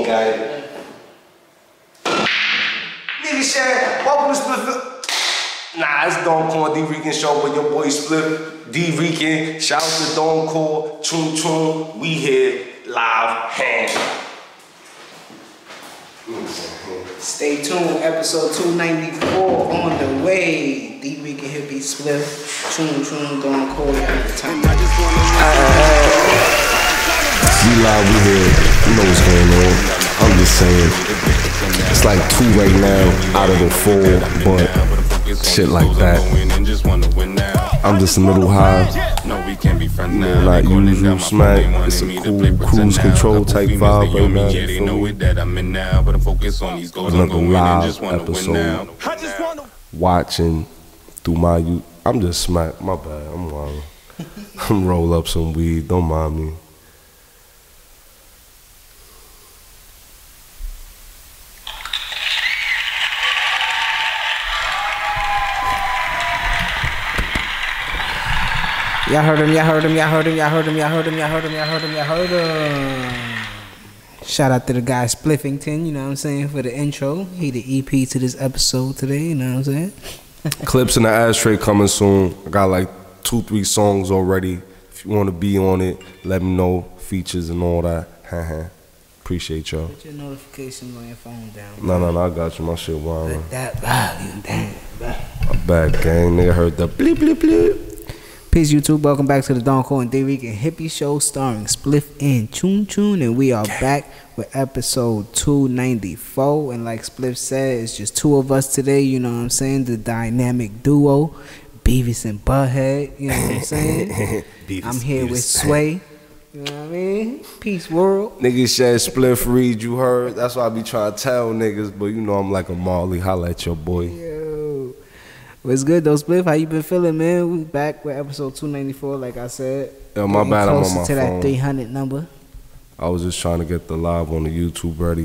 got it. Nigga Shad, welcome to Spliff. Nah, it's Don Core D Rican show with your boy Spliff D Rican. Shout out to Don Core, Chun Chun. We here live hand. Stay tuned, episode 294 on the way. D Rican Hippie Spliff, Chun Chun, Don Core at the time. We live, we here. You know what's going on. I'm just saying, it's like 2 right now out of the 4, but shit like that. I'm just a little high. You know, not usual smack. It's a cool cruise control type vibe right now. You feel me? Another live episode. Watching through my I'm just smack. My bad. I'm wild. I'm roll up some weed. Don't mind me. Y'all heard him. Shout out to the guy Spliffington, you know what I'm saying, for the intro. He the EP to this episode today, you know what I'm saying? Clips in the ashtray coming soon. I got like 2-3 songs already. If you want to be on it, let me know. Features and all that. Appreciate y'all. Put your notifications on your phone down. No, I got you. My shit wild. Put that volume down. My bad, gang. Nigga heard the bleep, bleep, bleep. Peace, YouTube. Welcome back to the Don Core and D Rican Hippie Show starring Spliff and Chun Chun. And we are back with episode 294. And like Spliff said, it's just 2 of us today. You know what I'm saying? The dynamic duo, Beavis and Butthead. You know what I'm saying? I'm here with Sway. You know what I mean? Peace, world. Niggas said Spliff Reed, you heard? That's why I be trying to tell niggas. But you know I'm like a Marley. Holla at your boy. Yo. What's good though, Spliff? How you been feeling, man? We back with episode 294, like I said. Yo, my bad, I'm on my to phone. That 300 number. I was just trying to get the live on the YouTube ready.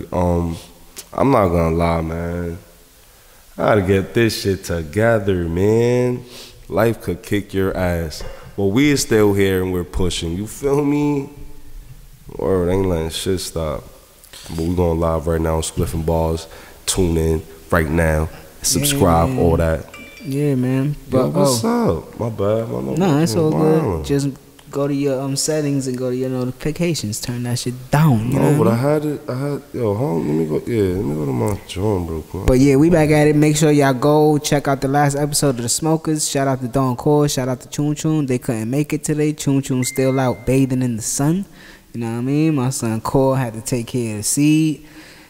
I'm not gonna lie, man. I gotta get this shit together, man. Life could kick your ass. But we're still here and we're pushing. You feel me? Word, ain't letting shit stop. But we going live right now on Spliff and Balls. Tune in right now. Subscribe, all that. Yeah, man. But, yo, what's up? My bad. No, it's all good. Just go to your settings and go to your notifications. Turn that shit down. You know but I had, yo, hold on, let me go to my joint, bro. Come on. But yeah, we back at it. Make sure y'all go check out the last episode of The Smokers. Shout out to Don Core. Shout out to Chun Chun. They couldn't make it today. Chun Chun still out bathing in the sun. You know what I mean? My son Core had to take care of the seed.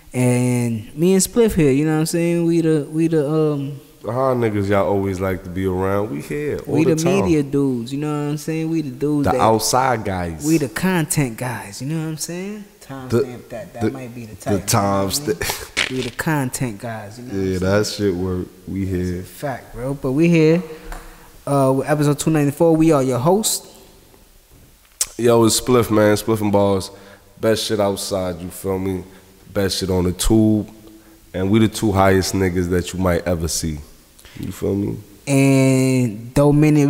And me and Spliff here, you know what I'm saying? We the how niggas y'all always like to be around? We here all we the the time. media dudes, you know what I'm saying? We the dudes the outside guys. We the content guys, you know what I'm saying? Timestamp that might be the title. The timestamp. We the content guys, you know yeah, that shit work. We here. That's a fact, bro. But we here with episode 294. We are your hosts. Yo, it's Spliff, man. Spliff and Balls. Best shit outside, you feel me? Best shit on the tube. And we the 2 highest niggas that you might ever see. You feel me? And Dominican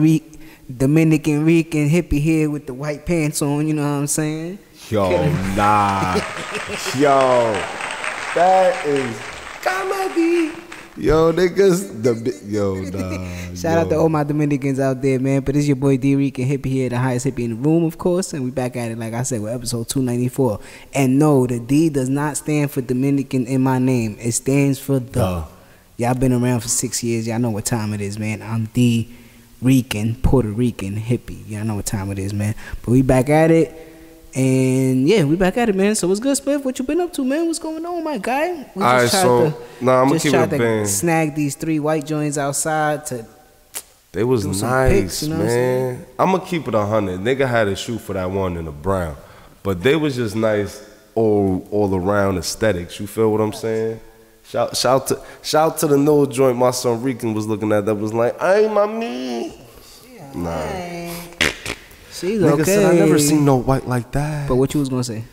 Rican hippie here with the white pants on, you know what I'm saying? Yo, nah. Yo, that is comedy. Yo, niggas, nah. Shout out to all my Dominicans out there, man. But it's your boy D Rican hippie here, the highest hippie in the room, of course. And we back at it, like I said, with episode 294. And no, the D does not stand for Dominican in my name. It stands for the. Y'all been around for 6 years. Y'all know what time it is, man. I'm D Rican, Puerto Rican hippie. Y'all know what time it is, man. But we back at it. And yeah, we back at it, man. So what's good, Spliff? What you been up to, man? What's going on, my guy? We All right, so I'm gonna keep it a bang. Snag these 3 white joints outside to. They was nice, pics, you know man. I'm gonna keep it 100. Nigga had to shoot for that one in the brown, but they was just nice all around aesthetics. You feel what I'm saying? Shout to the new joint my son Rican was looking at that was like, "Ay, mami." Yeah, nah. She's Nigga okay. said I never seen no white like that. But what you was gonna say?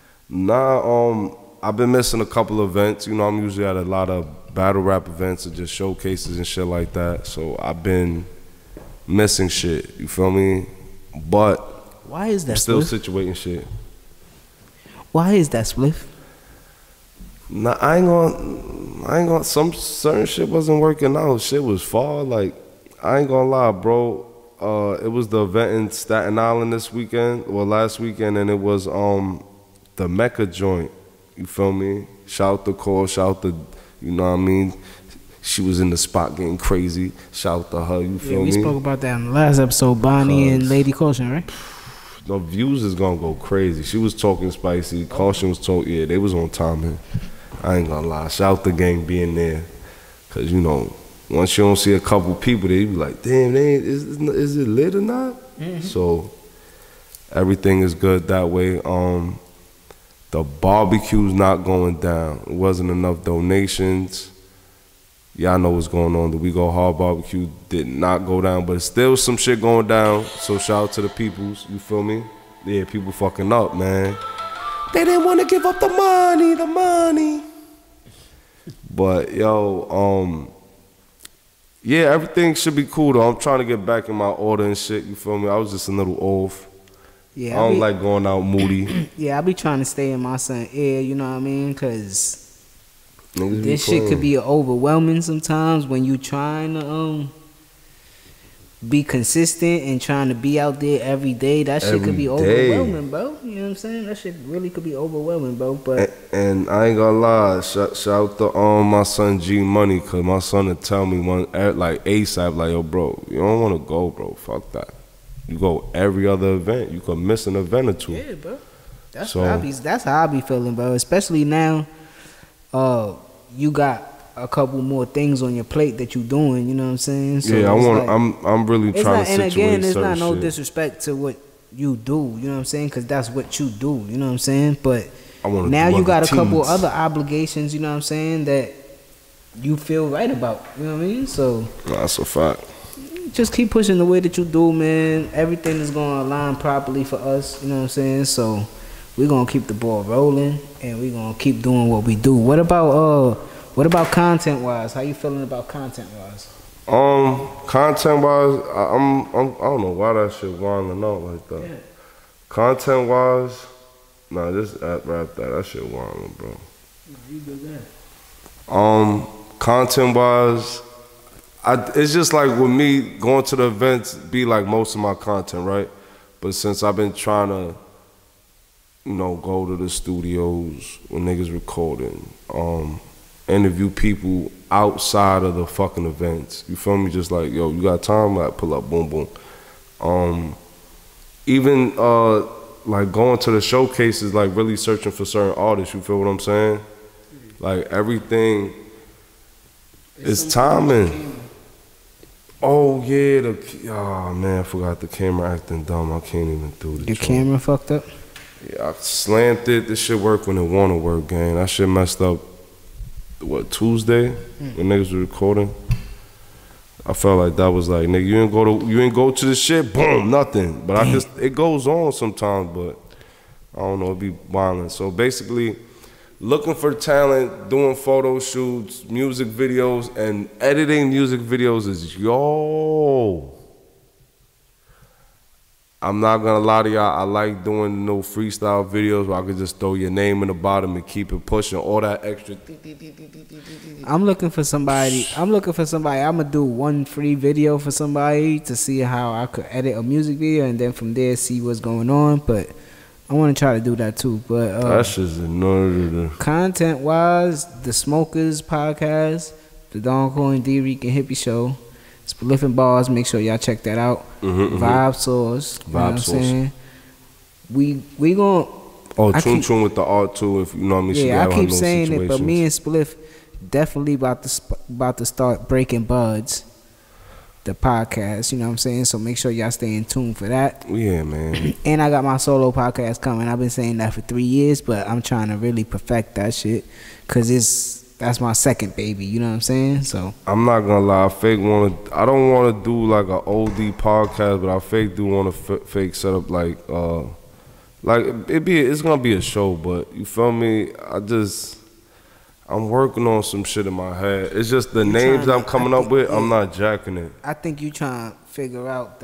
Nah, I've been missing a couple events. You know, I'm usually at a lot of battle rap events or just showcases and shit like that. So I've been missing shit. You feel me? But why is that? I'm still Spliff? situating shit. Why is that, Spliff? Nah, I ain't gonna. Some certain shit wasn't working out. Shit was far. Like, I ain't gonna lie, bro. It was the event in Staten Island this weekend, well, last weekend, and it was the Mecca joint. You feel me? Shout out to Cole, shout out to, you know what I mean? She was in the spot getting crazy. Shout out to her, you feel me? We spoke about that in the last episode, Bonnie and Lady Caution, right? The views is gonna go crazy. She was talking spicy. Caution was talking, yeah, they was on timing. I ain't gonna lie. Shout out the gang being there. Cause you know, once you don't see a couple people there, you be like, damn, is it lit or not? Mm-hmm. So everything is good that way. The barbecue's not going down. It wasn't enough donations. Y'all know what's going on. The We Go Hard barbecue did not go down, but still some shit going down. So shout out to the peoples, you feel me? Yeah, people fucking up, man. They didn't want to give up the money. But yo, yeah, everything should be cool though. I'm trying to get back in my order and shit, you feel me? I was just a little off. Yeah, I don't like going out moody. Yeah, I be trying to stay in my son's ear, you know what I mean? Cause this shit could be overwhelming sometimes when you trying to be consistent and trying to be out there every day. That shit could be overwhelming, bro. You know what I'm saying? That shit really could be overwhelming, bro. But and I ain't gonna lie, shout out to my son G Money, cause my son would tell me like ASAP, like, yo, bro, you don't wanna go, bro. Fuck that. You go every other event. You could miss an event or two. Yeah, bro. That's how I be feeling, bro. Especially now, you got a couple more things on your plate that you doing. You know what I'm saying? So yeah, I'm really trying to situate. And again, it's not no shit. Disrespect to what you do. You know what I'm saying? Because that's what you do. You know what I'm saying? But now you got a couple other obligations. You know what I'm saying? That you feel right about. You know what I mean? So that's a fact. Just keep pushing the way that you do, man. Everything is going to align properly for us. You know what I'm saying? So we're going to keep the ball rolling and we're going to keep doing what we do. What about content-wise? How you feeling about content-wise? Content-wise, I don't know why that shit wilding out like that. Yeah. Content-wise, nah, just rap that. That shit wilding, bro. You good there. Content-wise, it's just like with me going to the events be like most of my content, right? But since I've been trying to, you know, go to the studios when niggas recording, interview people outside of the fucking events. You feel me? Just like, yo, you got time? Like, pull up, boom, boom. Even like going to the showcases, like really searching for certain artists. You feel what I'm saying? Like everything is timing. Oh yeah, man, I forgot the camera acting dumb. I can't even do the Your camera fucked up? Yeah, I slammed it. This shit work when it wanna work, gang. That shit messed up, Tuesday? When niggas were recording? I felt like that was like, nigga, you ain't go to the shit, boom, nothing. But it goes on sometimes, but I don't know, it be violent. So basically, looking for talent, doing photo shoots, music videos, and editing music videos is I'm not gonna lie to y'all, I like doing no freestyle videos where I can just throw your name in the bottom and keep it pushing, all that extra. I'm looking for somebody. I'm gonna do one free video for somebody to see how I could edit a music video, and then from there see what's going on. But I want to try to do that too, but that's just annoying. Content wise, the Smokers podcast, the Don Cole and D-Reek and Hippie Show, Spliffing Bars. Make sure y'all check that out. Vibe Source. Vibe Source. We gonna. Tune with the art too. If you know what I mean. Yeah, I keep saying it, but me and Spliff definitely about to start breaking buds. The podcast, you know what I'm saying? So make sure y'all stay in tune for that. Yeah, man. And I got my solo podcast coming. I've been saying that for 3 years, but I'm trying to really perfect that shit because that's my second baby, you know what I'm saying? So I'm not gonna lie, I don't want to do like an OD podcast, but I do want to fake set up like it's gonna be a show, but you feel me? I'm working on some shit in my head. It's just the names I'm coming up with, I'm not jacking it. I think you trying to figure out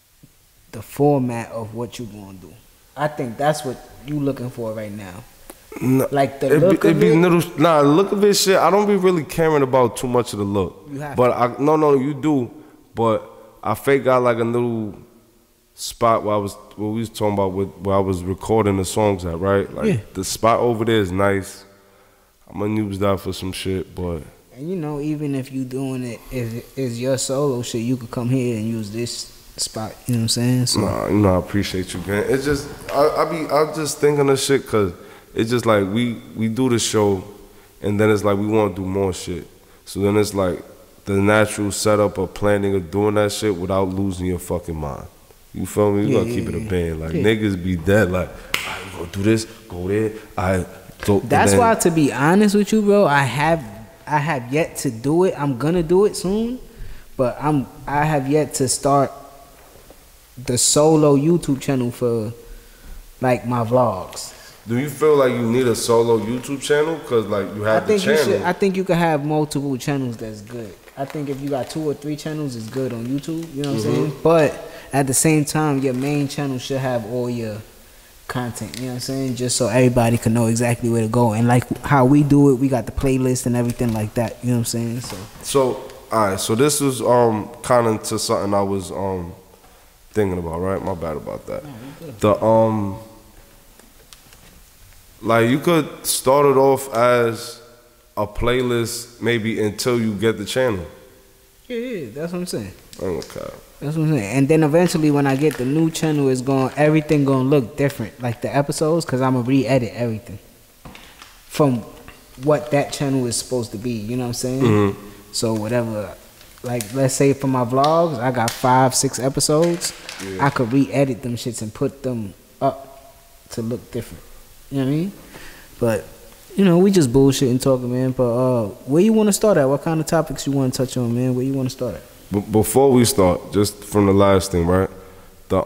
the format of what you gonna do. I think that's what you looking for right now. Nah, Like the look it of be it? little. Nah, the look of it, shit. I don't be really caring about too much of the look. You have but no, you do. But I fake got like a little spot where we was talking about where I was recording the songs at, right? Like Yeah. the spot over there is nice. I'm gonna use that for some shit, but And you know, even if you doing it, if it's your solo shit, you could come here and use this spot. You know what I'm saying? So nah, you know I appreciate you, man. It's just I just thinking of shit because it's just like we do the show, and then it's like we want to do more shit. So then it's like the natural setup of planning of doing that shit without losing your fucking mind. You feel me? You gotta keep it a band. Like niggas be dead. Like I go do this, go there. that's why, to be honest with you, bro, I have yet to do it. I'm gonna do it soon, but I have yet to start the solo YouTube channel for like my vlogs. Do you feel like you need a solo YouTube channel? Cause like you have the channel. I think you can have multiple channels. That's good. I think if you got 2 or 3 channels, it's good on YouTube. You know what I'm saying? But at the same time, your main channel should have all your content. You know what I'm saying? Just so everybody can know exactly where to go. And like how we do it, we got the playlist and everything like that. You know what I'm saying? So alright, so this was kind of to something I was thinking about, right? My bad about that. The like you could start it off as a playlist maybe until you get the channel. Yeah, that's what I'm saying. Okay. That's what I'm saying. And then eventually when I get the new channel, everything gonna look different. Like the episodes, cause I'm gonna re-edit everything from what that channel is supposed to be. You know what I'm saying? Mm-hmm. So whatever, like let's say for my vlogs, I got 5-6 episodes. Yeah. I could re-edit them shits and put them up to look different. You know what I mean? But you know, we just bullshitting talking, man. But where you want to start at? What kind of topics you want to touch on, man? Where you want to start at? Before we start, just from the last thing, right? The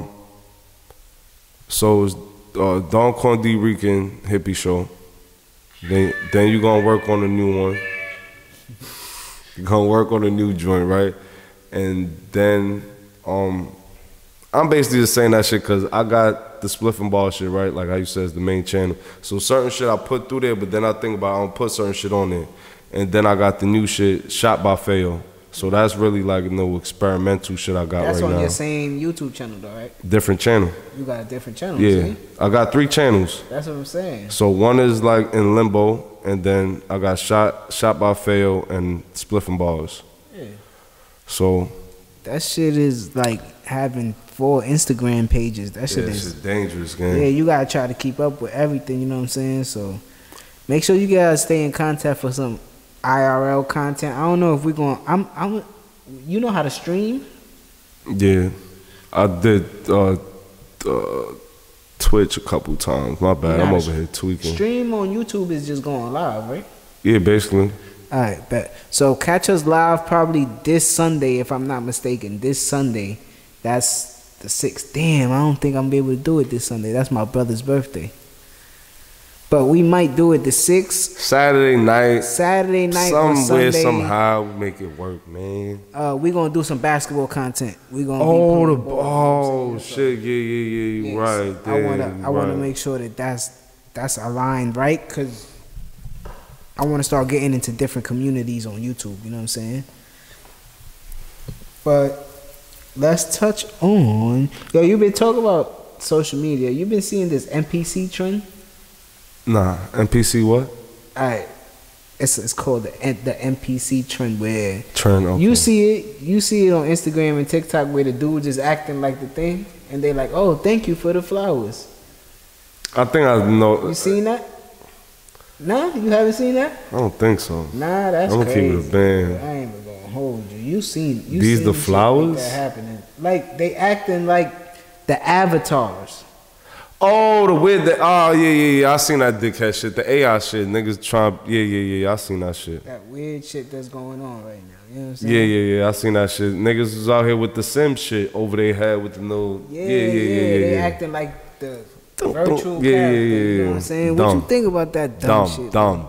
so it's Don Condi Rican hippie show. Then you gonna work on a new one. You gonna work on a new joint, right? And then I'm basically just saying that shit because I got the Spliff and Ball shit, right? Like how you said, it's the main channel. So certain shit I put through there, but then I think about I don't put certain shit on there. And then I got the new shit, Shot by Fayo. So that's really like no experimental shit I got That's right now. That's on your same YouTube channel though, right? Different channel. You got a different channel, Yeah. see? I got 3 channels. That's what I'm saying. So one is like in limbo, and then I got Shot by Fayo and Spliff and Balls. Yeah. So that shit is like having 4 Instagram pages. That shit is dangerous, gang. Yeah, you gotta try to keep up with everything, you know what I'm saying? So make sure you guys stay in contact for some IRL content. I don't know if we're going you know how to stream? Yeah. I did Twitch a couple times. My bad. I'm over here tweaking. Stream on YouTube is just going live, right? Yeah, basically. Alright, bet. So catch us live probably this Sunday, if I'm not mistaken. This Sunday. That's the 6th. Damn, I don't think I'm gonna be able to do it this Sunday. That's my brother's birthday. But we might do it the 6th. Saturday night. Or Sunday. Somehow we make it work, man. We gonna do some basketball content. We gonna shit, yeah, right. I wanna make sure that that's aligned, right? Cause I wanna start getting into different communities on YouTube. You know what I'm saying? But let's touch on. Yo, you been talking about social media. You been seeing this NPC trend? Nah, NPC what? Alright, it's called the NPC trend where okay. you see it on Instagram and TikTok where the dude just acting like the thing and they like, oh, thank you for the flowers. I think I know. You seen that? Nah, you haven't seen that? I don't think so. Nah, that's I'm crazy. gonna keep it a band. I ain't even gonna hold you. You seen these the flowers like that happening? Like they acting like the avatars. Oh, the weird, yeah. I seen that dickhead shit, the AI shit. Niggas trying, yeah. I seen that shit. That weird shit that's going on right now. You know what I'm saying? Yeah. I seen that shit. Niggas was out here with the sim shit over their head with the no. Yeah. They acting like the virtual character. You know what I'm saying? What you think about that dumb shit? Dumb.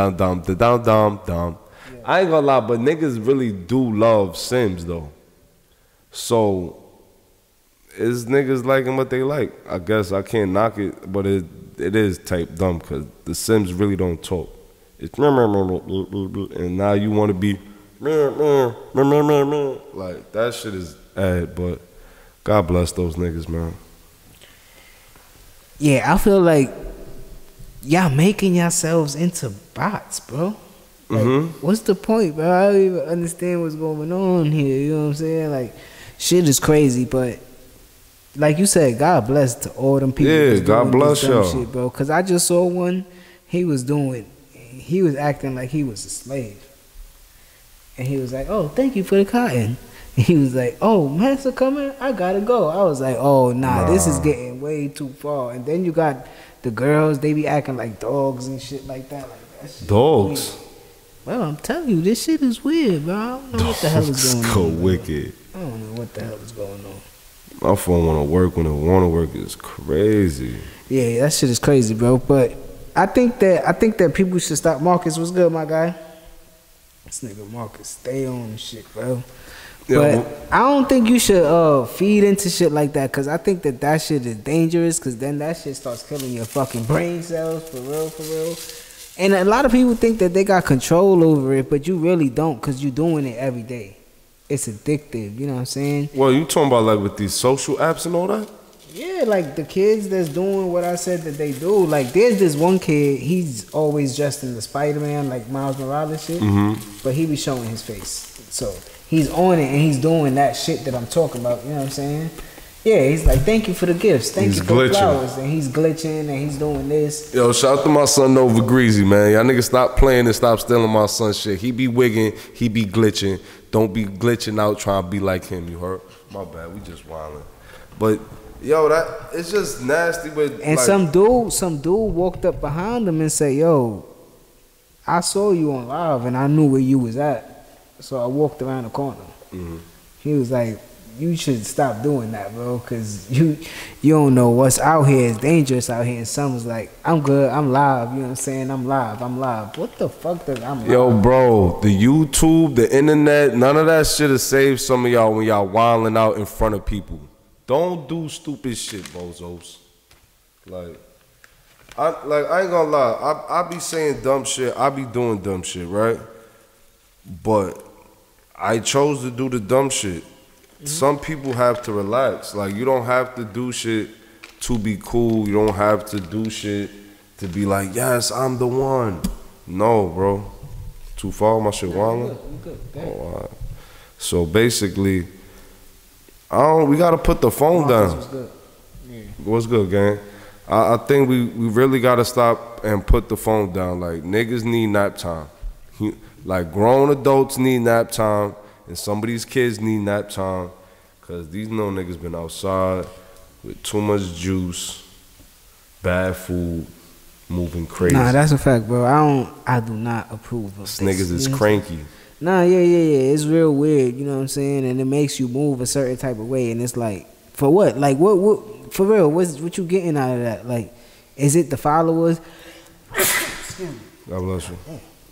Yeah. I ain't gonna lie, but niggas really do love Sims though. So is niggas liking what they like? I guess I can't knock it, but it is type dumb because the Sims really don't talk. It's and now you want to be like that shit is ad, but God bless those niggas, man. Yeah, I feel like y'all making yourselves into bots, bro. Like, what's the point, bro? I don't even understand what's going on here. You know what I'm saying? Like, shit is crazy, but like you said, God bless to all them people. Yeah, God bless y'all, shit, bro. Cause I just saw one. He was acting like he was a slave, and he was like, "Oh, thank you for the cotton." And he was like, "Oh, master coming, I gotta go." I was like, "Oh, nah, this is getting way too far." And then you got the girls; they be acting like dogs and shit like that. Like that shit dogs. Weird. Well, I'm telling you, this shit is weird, bro. I don't know what the hell is going on. Go wicked. I don't know what the hell is going on. My phone want to work when it want to work is crazy. Yeah, that shit is crazy, bro. But I think that people should stop. Marcus, what's good, my guy? This nigga Marcus, stay on the shit, bro. Yeah, but I don't think you should feed into shit like that, cause I think that shit is dangerous, cause then that shit starts killing your fucking brain cells for real. And a lot of people think that they got control over it, but you really don't, cause you doing it every day. It's addictive, you know what I'm saying? Well, you talking about like with these social apps and all that? Yeah, like the kids that's doing what I said that they do. Like there's this one kid, he's always dressed in the Spider-Man, like Miles Morales shit, but he be showing his face. So he's on it and he's doing that shit that I'm talking about, you know what I'm saying? Yeah, he's like, thank you for the gifts, thank you for the flowers, and he's glitching and he's doing this. Yo, shout out to my son Nova Greasy, man. Y'all niggas stop playing and stop stealing my son shit. He be wigging, he be glitching. Don't be glitching out trying to be like him, you heard? My bad, we just wildin'. But yo, that it's just nasty. But and like, some dude walked up behind him and said, "Yo, I saw you on live and I knew where you was at, so I walked around the corner." He was like, "You should stop doing that, bro, cause you don't know what's out here. It's dangerous out here." And some was like, "I'm good. I'm live." You know what I'm saying? I'm live. What the fuck does I'm live? Yo, bro, the YouTube, the internet, none of that shit has saved some of y'all when y'all wilding out in front of people. Don't do stupid shit, bozos. Like I ain't gonna lie. I be saying dumb shit. I be doing dumb shit, right? But I chose to do the dumb shit. Some people have to relax. Like, you don't have to do shit to be cool. You don't have to do shit to be like, yes, I'm the one. No, bro. Too far, my shit wildin'? Oh, all right. So basically, we gotta put the phone down. What's good, gang? I think we really gotta stop and put the phone down. Like, niggas need nap time. Like, grown adults need nap time. And some of these kids need nap time, cause these little niggas been outside with too much juice, bad food, moving crazy. Nah, that's a fact, bro. I do not approve of this. Niggas is cranky. Nah, yeah. It's real weird, you know what I'm saying? And it makes you move a certain type of way, and it's like, for what? Like, what for real, what you getting out of that? Like, is it the followers? God bless you.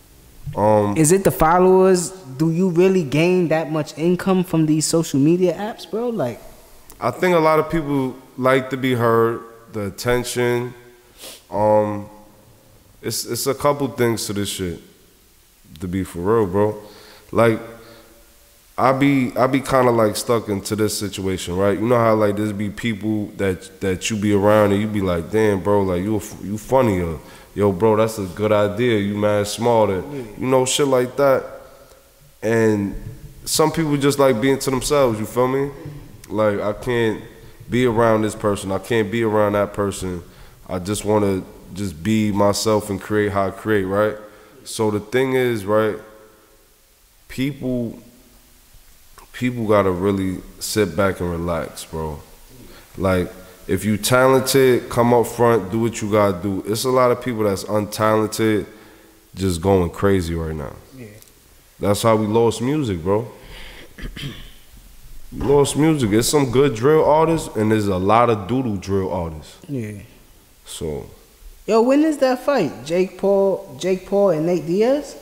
Is it the followers? Do you really gain that much income from these social media apps, bro? Like, I think a lot of people like to be heard, the attention. It's a couple things to this shit, to be for real, bro. Like, I be kind of like stuck into this situation, right? You know how like there's be people that you be around and you be like, damn, bro, like you funny, or yo, bro, that's a good idea. You mad smart, you know, shit like that. And some people just like being to themselves. You feel me? Like, I can't be around this person. I can't be around that person. I just want to just be myself and create how I create, right? So the thing is, right, people gotta really sit back and relax, bro. Like, if you talented, come up front, do what you gotta do. It's a lot of people that's untalented just going crazy right now. Yeah. That's how we lost music, bro. We lost music. There's some good drill artists and there's a lot of doodle drill artists. Yeah. So. Yo, when is that fight? Jake Paul and Nate Diaz?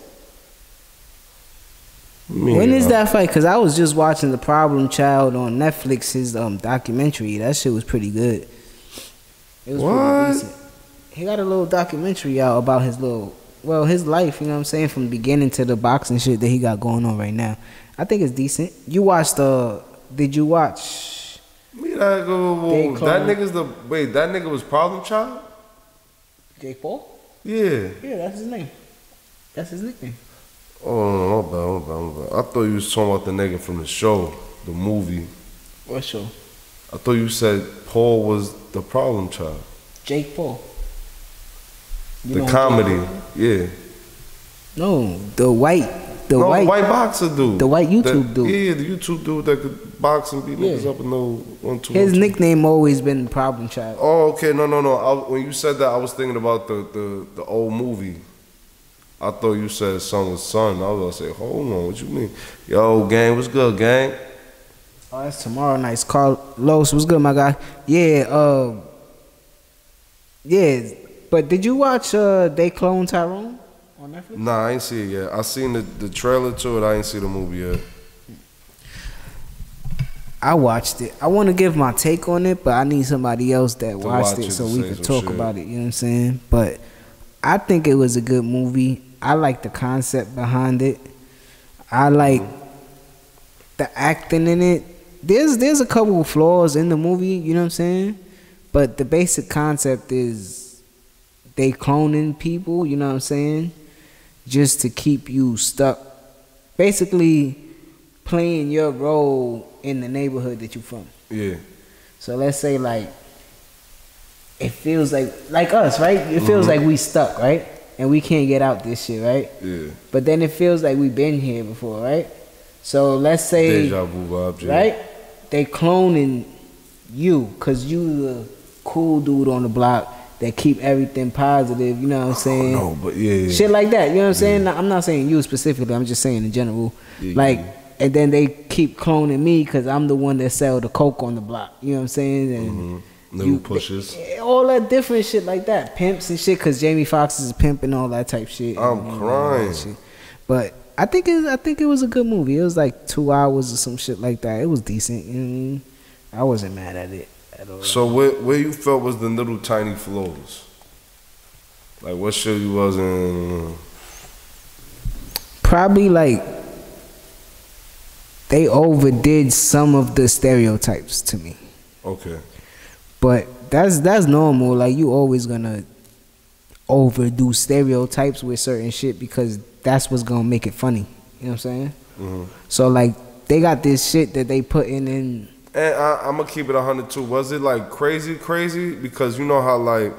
When is that fight? Because I was just watching The Problem Child on Netflix, his documentary. That shit was pretty good. It was pretty decent. he got a little documentary out about his life, you know what I'm saying, from the beginning to the boxing shit that he got going on right now. I think it's decent. You watched did you watch Me that go. That nigga was Problem Child? Jake Paul? Yeah. Yeah, that's his name. That's his nickname. Oh, no, my bad. I thought you was talking about the nigga from the show, the movie. What show? I thought you said Paul was the Problem Child. Jake Paul. The comedy, yeah. No, the white white boxer dude. The white YouTube dude. Yeah, the YouTube dude that could box and beat niggas up and no 1, 2. His nickname always been Problem Child. Oh, okay, no. When you said that, I was thinking about the old movie. I thought you said son was son. I was gonna say, hold on, what you mean? Yo, gang, what's good, gang? Oh, that's tomorrow night's Carlos. What's good, my guy? Yeah, yeah. But did you watch They Clone Tyrone on Netflix? Nah, I ain't see it yet. I seen the trailer to it. I ain't see the movie yet. I watched it. I want to give my take on it, but I need somebody else that watched it so we can talk about it. You know what I'm saying? But I think it was a good movie. I like the concept behind it. I like the acting in it. There's a couple of flaws in the movie, you know what I'm saying? But the basic concept is they cloning people, you know what I'm saying? Just to keep you stuck. Basically playing your role in the neighborhood that you from. Yeah. So let's say like it feels like us, right? It feels like we stuck, right? And we can't get out this shit, right? Yeah. But then it feels like we've been here before, right? So let's say, deja vu vibes, yeah. Right? They cloning you because you the cool dude on the block that keep everything positive, you know what I'm saying? No, but yeah. Shit like that, you know what I'm saying? I'm not saying you specifically, I'm just saying in general. And then they keep cloning me because I'm the one that sell the coke on the block, you know what I'm saying? And little pushes. All that different shit like that. Pimps and shit, because Jamie Foxx is a pimp and all that type shit. I'm crying. But I think it was a good movie. It was like 2 hours or some shit like that. It was decent. You know what I mean? I wasn't mad at it at all. So where you felt was the little tiny flaws? Like what shit you wasn't? Probably like they overdid some of the stereotypes to me. Okay. But that's normal. Like you always gonna overdo stereotypes with certain shit because that's what's gonna make it funny. You know what I'm saying? Mm-hmm. So like they got this shit that they put in. And I'm gonna keep it 100 too. Was it like crazy? Because you know how like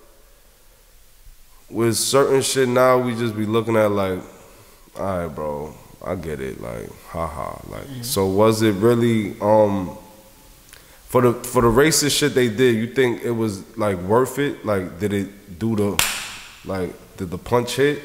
with certain shit now we just be looking at like, all right, bro, I get it. Like, haha. Like, so was it really for the racist shit they did? You think it was like worth it? Like, did it do did the punch hit?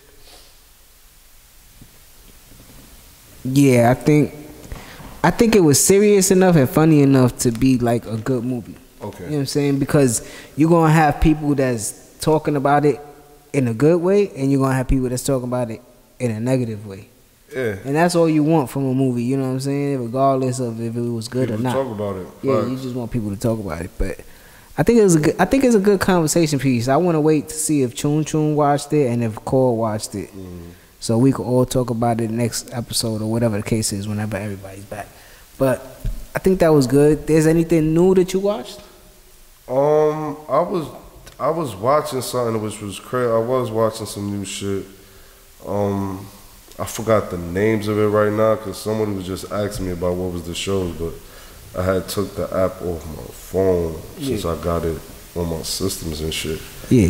Yeah, I think it was serious enough and funny enough to be like a good movie. Okay. You know what I'm saying? Because you're gonna have people that's talking about it in a good way, and you're gonna have people that's talking about it in a negative way. Yeah. And that's all you want from a movie, you know what I'm saying? Regardless of if it was good people or not. Talk about it. Yeah, right. You just want people to talk about it. But I think it's a good conversation piece. I want to wait to see if Chun Chun watched it and if Cole watched it. So we could all talk about it next episode or whatever the case is whenever everybody's back. But I think that was good. There's anything new that you watched? I was watching something which was crazy. I was watching some new shit. I forgot the names of it right now because somebody was just asking me about what was the shows, but I had took the app off my phone since I got it on my systems and shit. Yeah.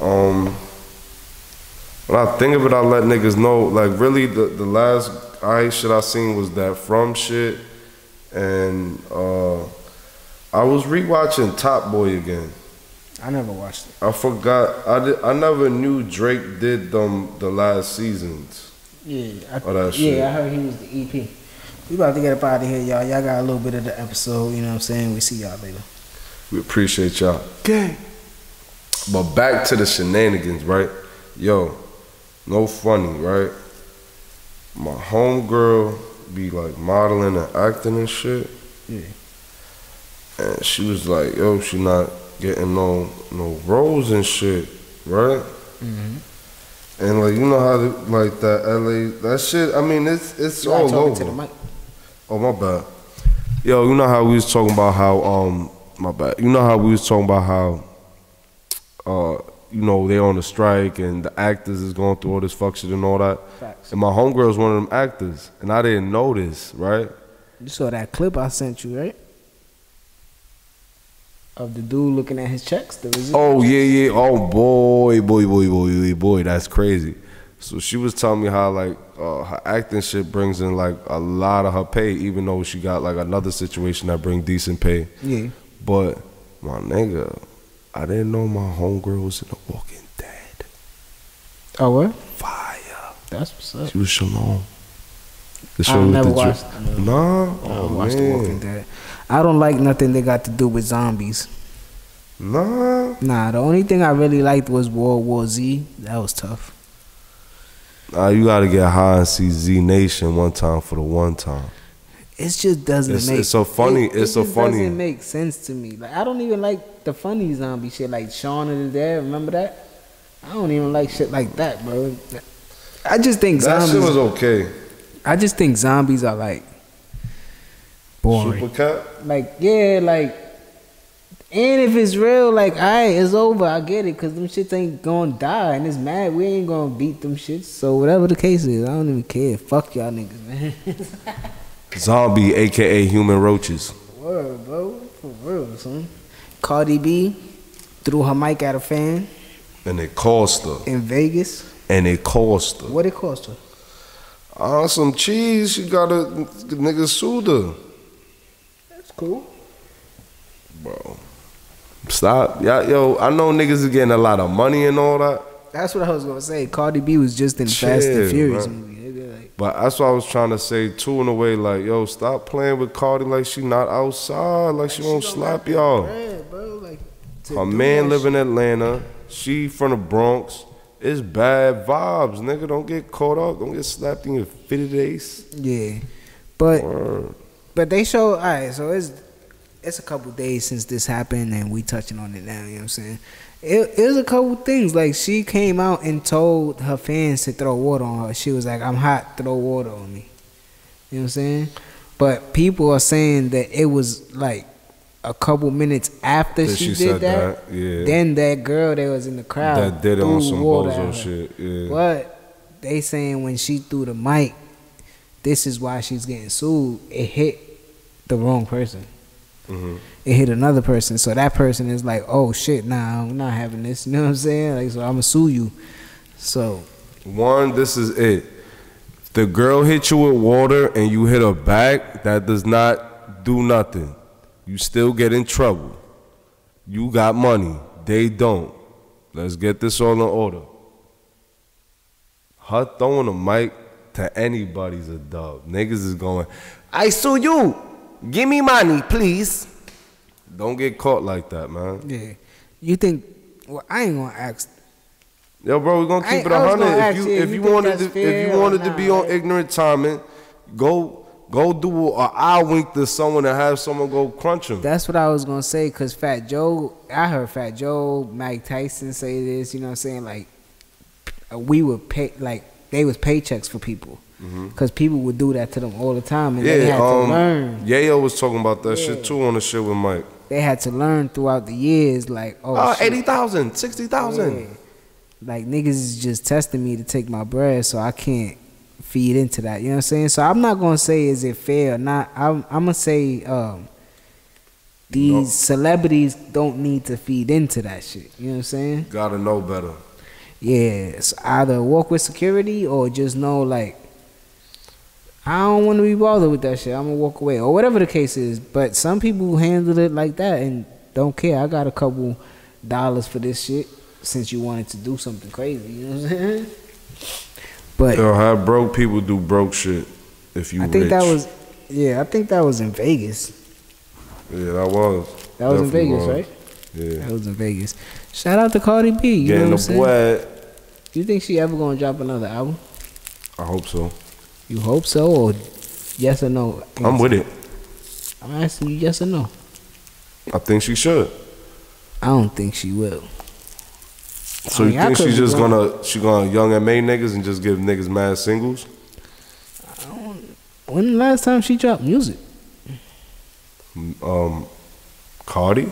When I think of it, I let niggas know. Like really, the last shit I seen was that From shit, and I was rewatching Top Boy again. I never watched it. I forgot. I never knew Drake did them the last seasons. Yeah, I that shit. I heard he was the EP. We about to get up out of here, y'all. Y'all got a little bit of the episode, you know what I'm saying? We see y'all later. We appreciate y'all. Gang. But back to the shenanigans, right? Yo, no funny, right? My homegirl be like modeling and acting and shit. Yeah. And she was like, yo, she not getting no roles and shit, right? And like you know how like that LA that shit. I mean it's You gotta all talk over. into the mic. Oh my bad. Yo, you know how we was talking about how my bad. You know how we was talking about how you know they on the strike and the actors is going through all this fuck shit and all that. Facts. And my homegirl's one of them actors, and I didn't know this, right? You saw that clip I sent you, right? Of the dude looking at his checks. The receipt. Oh yeah. Oh boy, that's crazy. So she was telling me how like her acting shit brings in like a lot of her pay, even though she got like another situation that bring decent pay. Yeah. But my nigga, I didn't know my homegirl was in The Walking Dead. Oh what? Fire. That's what's up. She was Shalom. The I never with the watched. Nah. I Oh watched The Walking man. Dead. I don't like nothing that got to do with zombies. Nah. Nah, the only thing I really liked was World War Z. That was tough. You gotta get high and see Z Nation one time for the one time. It just doesn't It's- make. it's so funny. It It's so just funny. Doesn't make sense to me. Like I don't even like the funny zombie shit, like Shaun of the Dead. Remember that? I don't even like shit like that, bro. I just think That zombies. shit was okay. I just think zombies are like boring. Super Cat. Like yeah, like. And if it's real, like, alright, it's over. I get it, cause them shits ain't gonna die, and it's mad. We ain't gonna beat them shits. So whatever the case is, I don't even care. Fuck y'all niggas, man. Zombie, aka human roaches. Word, bro, for real, son. Cardi B threw her mic at a fan And it cost her. in Vegas. What it cost her? Some cheese. She got a nigga sued her. That's cool. Bro. Stop. Yo, I know niggas is getting a lot of money and all that. That's what I was gonna say. Cardi B was just in Fast and Chill, Furious man. movie. They be like, But that's what I was trying to say too, in a way, like, yo, stop playing with Cardi like she not outside, like she won't don't slap got that y'all. bread, bro. Like, to Her do man that live in Atlanta. She from the Bronx. It's bad vibes, nigga. Don't get caught up. Don't get slapped in your fitted days. Yeah, but Word. they show. All right, so it's a couple days since this happened, and we touching on it now. You know what I'm saying? It was a couple things. Like she came out and told her fans to throw water on her. She was like, "I'm hot. Throw water on me." You know what I'm saying? But people are saying that it was like a couple minutes after That she she did said that. that, yeah. Then that girl that was in the crowd That did it on threw some water at bozo her. shit. Yeah. But they saying when she threw the mic, this is why she's getting sued. It hit the wrong person. Mm-hmm. It hit another person. So that person is like, oh shit, nah, I'm not having this. You know what I'm saying? Like, so I'm gonna sue you. So One, this is it. If the girl hit you with water and you hit her back, that does not do nothing. You still get in trouble. You got money. They don't. Let's get this all in order. Her throwing a mic to anybody's a dub. Niggas is going, I sue you. Give me money, please. Don't get caught like that, man. yeah, you think? Well, I ain't gonna ask. Yo, bro, we're gonna keep it I was gonna 100. ask If you, you you think wanted that's to fair if you wanted or to be not, on right? ignorant timing, go do an eye wink to someone and have someone go crunch him. That's what I was gonna say. Cause Fat Joe, I heard Fat Joe, Mike Tyson say this. You know what I'm saying? Like, we would pay, like they was paychecks for people. Cause people would do that to them all the time, and they had to learn. Yayo was talking about that shit too on the shit with Mike. They had to learn throughout the years, like, oh, shit. 80,000, 60,000. Yeah. Like niggas is just testing me to take my bread, so I can't feed into that. You know what I'm saying? So I'm not gonna say is it fair or not. I'm gonna say these celebrities don't need to feed into that shit. You know what I'm saying? Gotta know better. Yeah, it's either walk with security or just know like I don't want to be bothered with that shit. I'm gonna walk away or whatever the case is. But some people handle it like that and don't care. I got a couple dollars for this shit since you wanted to do something crazy. You know what I'm saying? But Yo, have broke people do broke shit if you I think rich. that was, yeah, I think that was in Vegas. Yeah, that was. That was in Definitely Vegas, was. right? Yeah. That was in Vegas. Shout out to Cardi B. You know Getting what I'm the saying? bread. You think she ever gonna drop another album? I hope so. You hope so, or yes or no? I'm with it. I'm asking you yes or no. I think she should. I don't think she will. So you think she's just gonna young MA niggas and just give niggas mad singles? When the last time she dropped music? Cardi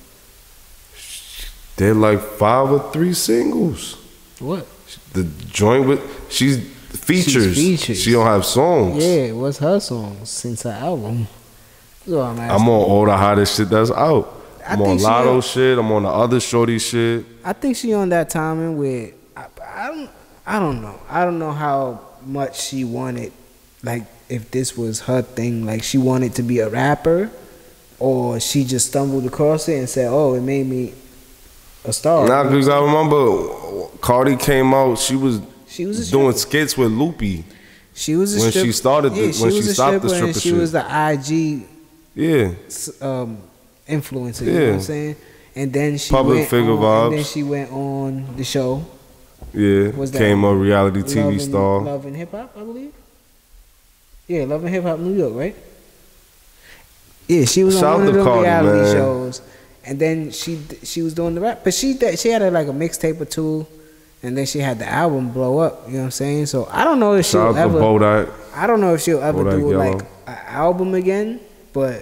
did like 5 or 3 singles. What? The joint with she's features. She don't have songs. Yeah, what's her songs since her album? So I'm on all the hottest shit that's out. I'm on Lotto shit. I'm on the other shorty shit. I think she on that timing where I don't know. I don't know how much she wanted. Like if this was her thing, like she wanted to be a rapper, or she just stumbled across it and said, "Oh, it made me a star." Nah, because I remember Cardi came out. She was doing skits with Loopy. She was when she started. When she stopped the stripper shit. She was the IG. Influencer. You know what I'm saying? And then she Public figure vibes. And then she went on the show. Yeah, became a reality TV star. Love and Hip Hop, I believe. Yeah, Love and Hip Hop New York, right? Yeah, she was on one of the reality shows, and then she was doing the rap, but she had like a mixtape or two, and then she had the album blow up. You know what I'm saying? So I don't know if she'll ever. I don't know if she'll ever do like an album again, but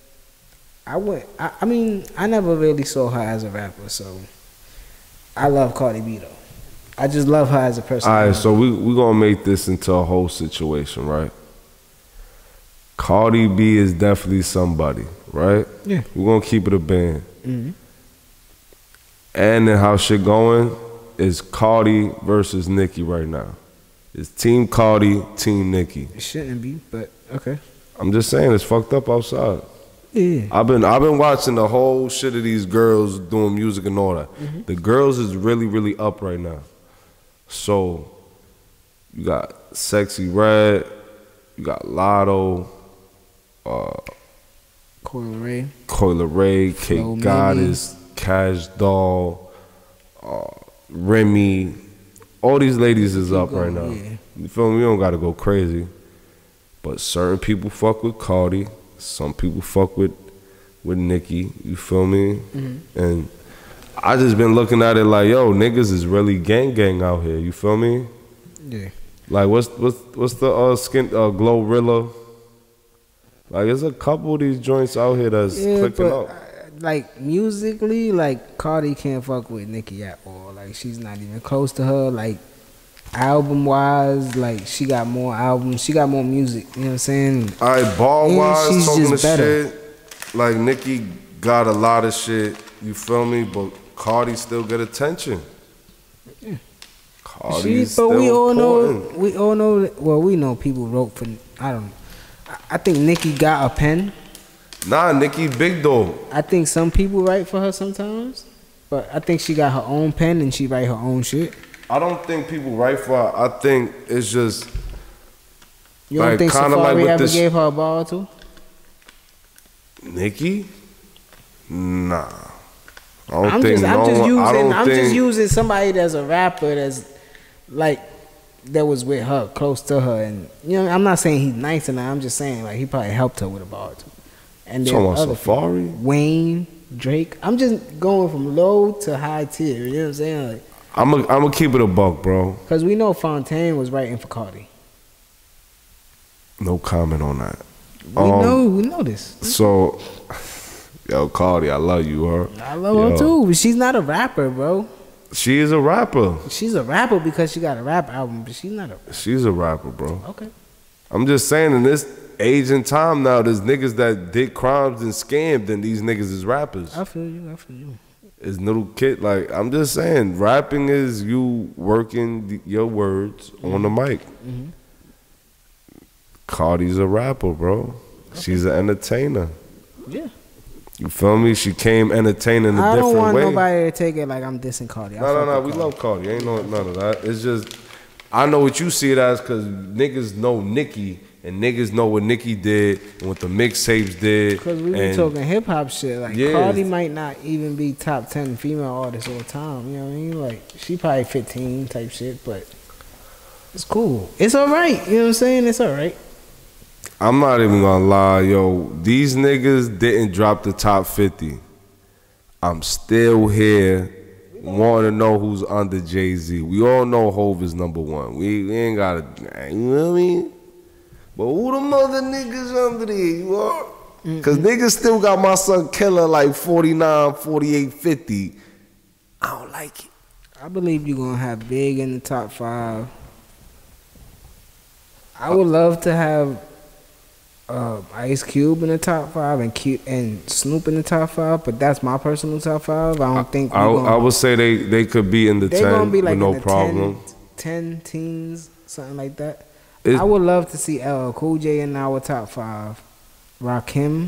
I mean, I never really saw her as a rapper, so I love Cardi B though. I just love her as a person. All right, so we gonna make this into a whole situation, right? Cardi B is definitely somebody, right? Yeah. We're gonna keep it a band. Mm-hmm. And then how shit going is Cardi versus Nicki right now. It's Team Cardi, Team Nicki. It shouldn't be, but okay. I'm just saying it's fucked up outside. Yeah. I've been watching the whole shit of these girls doing music and all that. Mm-hmm. The girls is really, really up right now. So you got Sexy Red, you got Lotto, Coyle Ray, Kate Goddess, Cash Doll, Remy. All these ladies is up right now. Yeah. You feel me? We don't gotta go crazy. But certain people fuck with Cardi. Some people fuck with Nicki. You feel me? Mm-hmm. And I just been looking at it like, yo, niggas is really gang out here. You feel me? Yeah. Like what's the Glorilla? Like there's a couple of these joints out here that's clicking up. Like musically, like Cardi can't fuck with Nicki at all. Like she's not even close to her. Like album wise, like she got more albums, she got more music. You know what I'm saying? Alright, ball wise, talking the shit. Like Nicki got a lot of shit. You feel me? But Cardi still get attention. Yeah. Cardi is still important. We all know. Well, we know people wrote for. I don't know. I think Nicki got a pen. Nah, Nicki big though. I think some people write for her sometimes, but I think she got her own pen and she write her own shit. I don't think people write for her. I think it's just. You don't think Safari ever gave her a ball too? Nicki? Nah. I'm just using somebody that's a rapper that's like that was with her, close to her, and you know I'm not saying he's nice or not. I'm just saying like he probably helped her with a ball too. And then other Safari, people, Wayne, Drake. I'm just going from low to high tier. You know what I'm saying? Like, I'm gonna keep it a buck, bro. Cause we know Fontaine was writing for Cardi. No comment on that. We know this. So, yo, Cardi, I love you, her. I love her too, but she's not a rapper, bro. She is a rapper. She's a rapper because she got a rap album, but she's not a. She's a rapper, bro. Okay. I'm just saying, in this age and time now, there's niggas that did crimes and scammed, and these niggas is rappers. I feel you. It's little kid, like, I'm just saying, rapping is you working your words on the mic. Mm-hmm. Cardi's a rapper, bro. Okay. She's an entertainer. Yeah. You feel me? She came entertaining a different way. I don't want nobody to take it like I'm dissing Cardi. No. We love Cardi. Ain't none of that. It's just, I know what you see it as because niggas know Nicki and niggas know what Nicki did and what the mixtapes did. Because we been talking hip hop shit. Like Cardi might not even be top 10 female artists all the time. You know what I mean? Like she probably 15 type shit, but it's cool. It's all right. You know what I'm saying? It's all right. I'm not even gonna lie, yo. These niggas didn't drop the top 50. I'm still here. Want to know who's under Jay-Z. We all know Hov is number one. We ain't gotta, you know what I mean? But who them other niggas under there, you are? Cause niggas still got my son Killer like 49, 48, 50. I don't like it. I believe you're gonna have Big in the top 5. I would love to have Ice Cube in the top 5 and Snoop in the top 5, but that's my personal top 5. I don't think I would say they could be in the 10 gonna be like with no in the problem. 10 teens, something like that. I would love to see LL Cool J in our top 5. Rakim.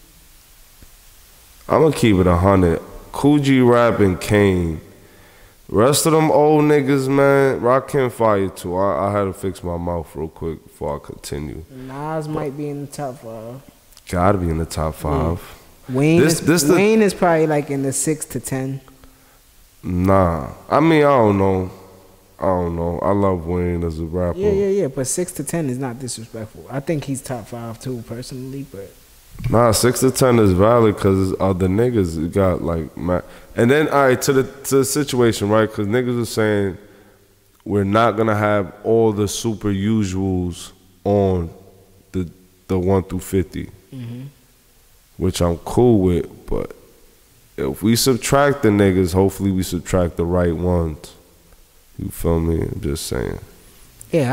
I'm gonna keep it 100. Cool G Rap and Kane. Rest of them old niggas, man, Rakim fire too. I had to fix my mouth real quick before I continue. Nas might be in the top 5. Gotta be in the top 5. Wayne is probably like in the 6 to 10. Nah. I mean, I don't know. I love Wayne as a rapper. Yeah. But 6 to 10 is not disrespectful. I think he's top 5 too, personally, but... Nah, 6 to 10 is valid because the niggas got like, and then all right to the situation, right? Because niggas are saying we're not gonna have all the super usuals on the 1 through 50, which I'm cool with. But if we subtract the niggas, hopefully we subtract the right ones. You feel me? I'm just saying. Yeah,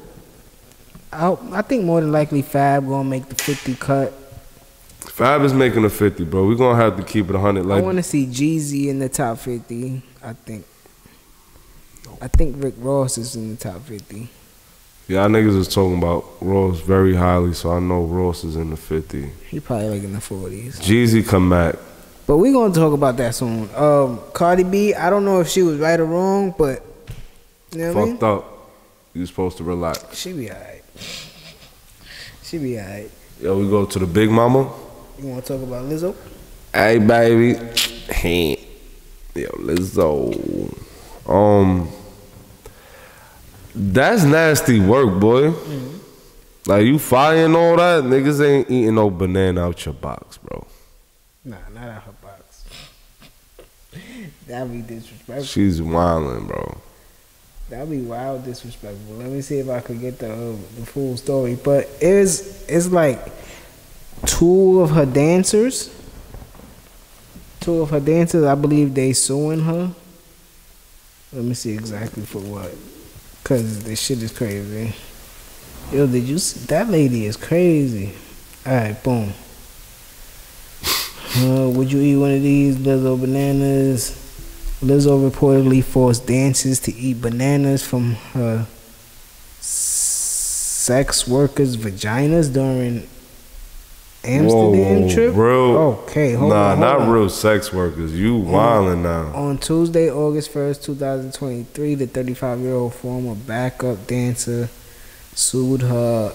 I think more than likely Fab gonna make the 50 cut. Fab is making a 50, bro. We're gonna have to keep it 100. Like, I want to see Jeezy in the top 50. I think Rick Ross is in the top 50. Yeah, niggas is talking about Ross very highly, so I know Ross is in the 50. He probably like in the 40s. Jeezy come back. But we gonna talk about that soon. Cardi B, I don't know if she was right or wrong, but you know what I mean? Fucked up. You supposed to relax. She be alright. Yo, we go to the Big Mama. You wanna talk about Lizzo? Hey, baby. Hey. Yo, Lizzo. That's nasty work, boy. Like, you firing all that, niggas ain't eating no banana out your box, bro. Nah, not out her box. That'd be disrespectful. She's wildin', bro. That'd be wild disrespectful. Let me see if I could get the full story. But it's like two of her dancers, I believe they suing her. Let me see exactly for what. Cause this shit is crazy. Yo, did you see? That lady is crazy. Alright, boom. Would you eat one of these Lizzo bananas? Lizzo reportedly forced dancers to eat bananas from her sex workers' vaginas during Amsterdam trip. Real, okay, hold on. Not real sex workers. You wildin' now. On Tuesday, August 1st, 2023, the 35-year-old former backup dancer sued her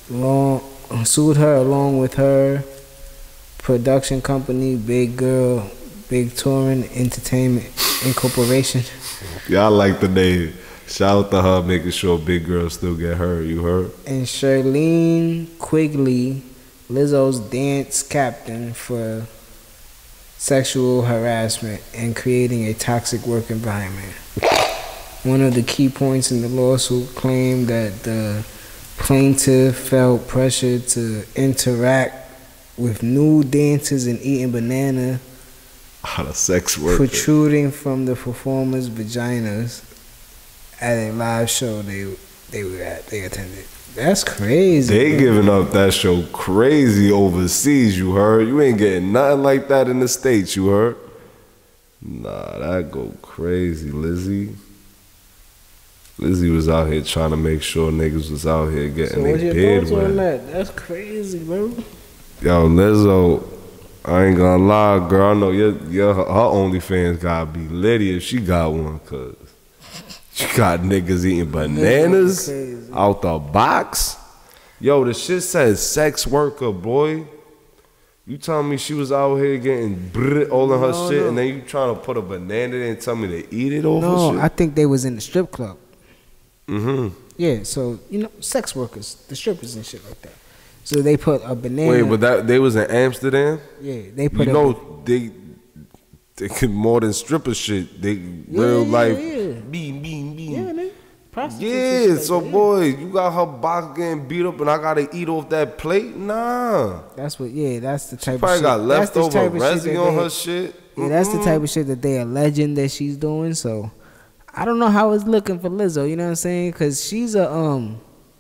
along with her production company, Big Touring Entertainment Incorporation. Y'all like the name. Shout out to her making sure Big Girl still get her. You heard? And Charlene Quigley, Lizzo's dance captain for sexual harassment and creating a toxic work environment. One of the key points in the lawsuit claimed that the plaintiff felt pressure to interact with nude dancers and eating banana out of sex work protruding from the performers' vaginas at a live show they attended. That's crazy. They giving up that show crazy overseas, you heard? You ain't getting nothing like that in the States, you heard? Nah, that go crazy, Lizzie. Lizzie was out here trying to make sure niggas was out here getting their bid wet. That's crazy, bro. Yo, Lizzo, I ain't gonna lie, girl. I know her OnlyFans gotta be litty if she got one, cause she got niggas eating bananas out the box. Yo, the shit says sex worker, boy. You telling me she was out here getting all in her shit, and then you trying to put a banana in and tell me to eat it over shit? No, I think they was in the strip club. Mm-hmm. Yeah, so, sex workers, the strippers and shit like that. So they put a banana. Wait, but they was in Amsterdam? Yeah, they put They could more than stripper shit. They real life. Yeah. Beam. Yeah, nigga. Prostitutes and Yeah, shit like so that, boy, you got her box getting beat up and I gotta eat off that plate? Nah. That's what. Yeah, that's the type. Probably of shit. got leftover shit residue on they- her shit. Yeah, that's the type of shit that they alleging that she's doing. So I don't know how it's looking for Lizzo. You know what I'm saying? Because she's a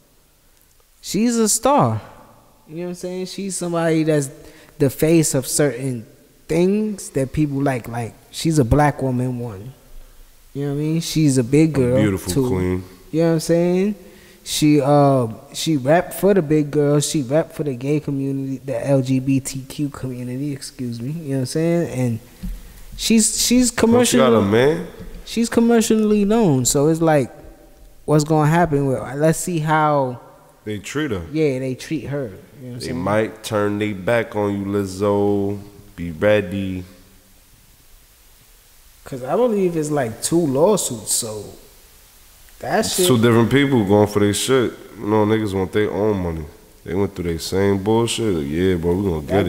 star. You know what I'm saying? She's somebody that's the face of certain things that people like. Like she's a black woman, one. You know what I mean? She's a big girl, Beautiful two. queen. You know what I'm saying? She rapped for the big girls. She rapped for the gay community, the LGBTQ community. Excuse me. You know what I'm saying? And she's Don't she commercially. got a man? She's commercially known. So it's like, what's gonna happen with? Let's see how. They treat her. Yeah, they treat her. You know what I'm They saying? might turn their back on you, Lizzo. Be ready. Cause I believe it's like 2 lawsuits. So that shit. Two different people going for their shit. You know, niggas want their own money. They went through their same bullshit. Like, yeah, bro, we gonna get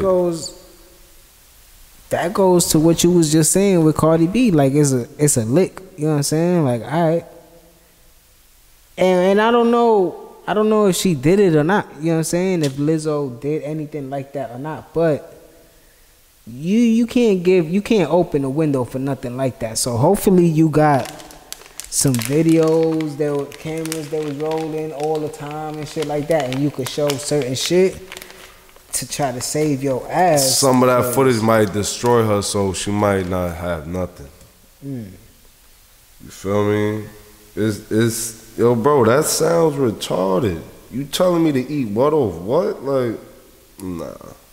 That goes to what you was just saying with Cardi B. Like it's a lick. You know what I'm saying? Like, all right. And I don't know if she did it or not. You know what I'm saying? If Lizzo did anything like that or not. But you can't open a window for nothing like that. So hopefully you got some videos, cameras that was rolling all the time and shit like that, and you could show certain shit to try to save your ass. Some of that footage might destroy her, so she might not have nothing. You feel me? It's yo, bro. That sounds retarded. You telling me to eat what off what? Like, nah.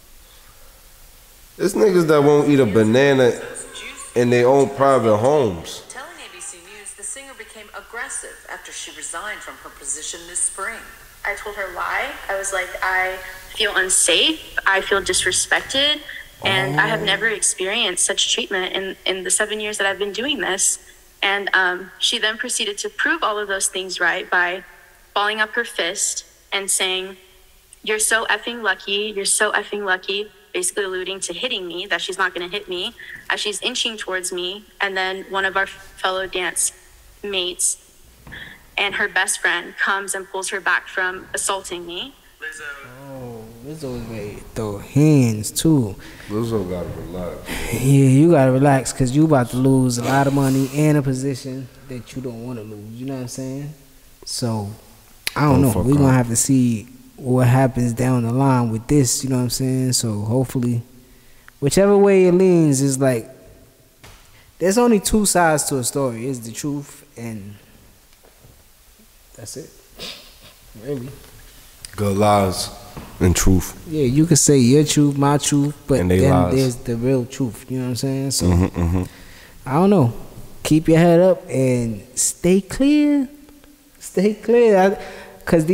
It's niggas that won't eat a banana in their own private homes. Telling ABC News, the singer became aggressive after she resigned from her position this spring. I told her why. I was like, I feel unsafe. I feel disrespected. And I have never experienced such treatment in the 7 years that I've been doing this. And she then proceeded to prove all of those things right by balling up her fist and saying, "You're so effing lucky. You're so effing lucky." Basically alluding to hitting me, that she's not going to hit me, as she's inching towards me. And then one of our fellow dance mates and her best friend comes and pulls her back from assaulting me. Lizzo was ready to throw hands too. Lizzo gotta relax. Yeah, you gotta relax because you about to lose a lot of money and a position that you don't want to lose. You know what I'm saying? So I don't know. fuck We're up. gonna have to see what happens down the line with this. You know what I'm saying? So hopefully, whichever way it leans is like. There's only 2 sides to a story. It's the truth and that's it. Really. Good lies and truth. Yeah, you could say your truth, my truth, but And then they lies. there's the real truth. You know what I'm saying? So I don't know. Keep your head up and stay clear. Stay clear, cause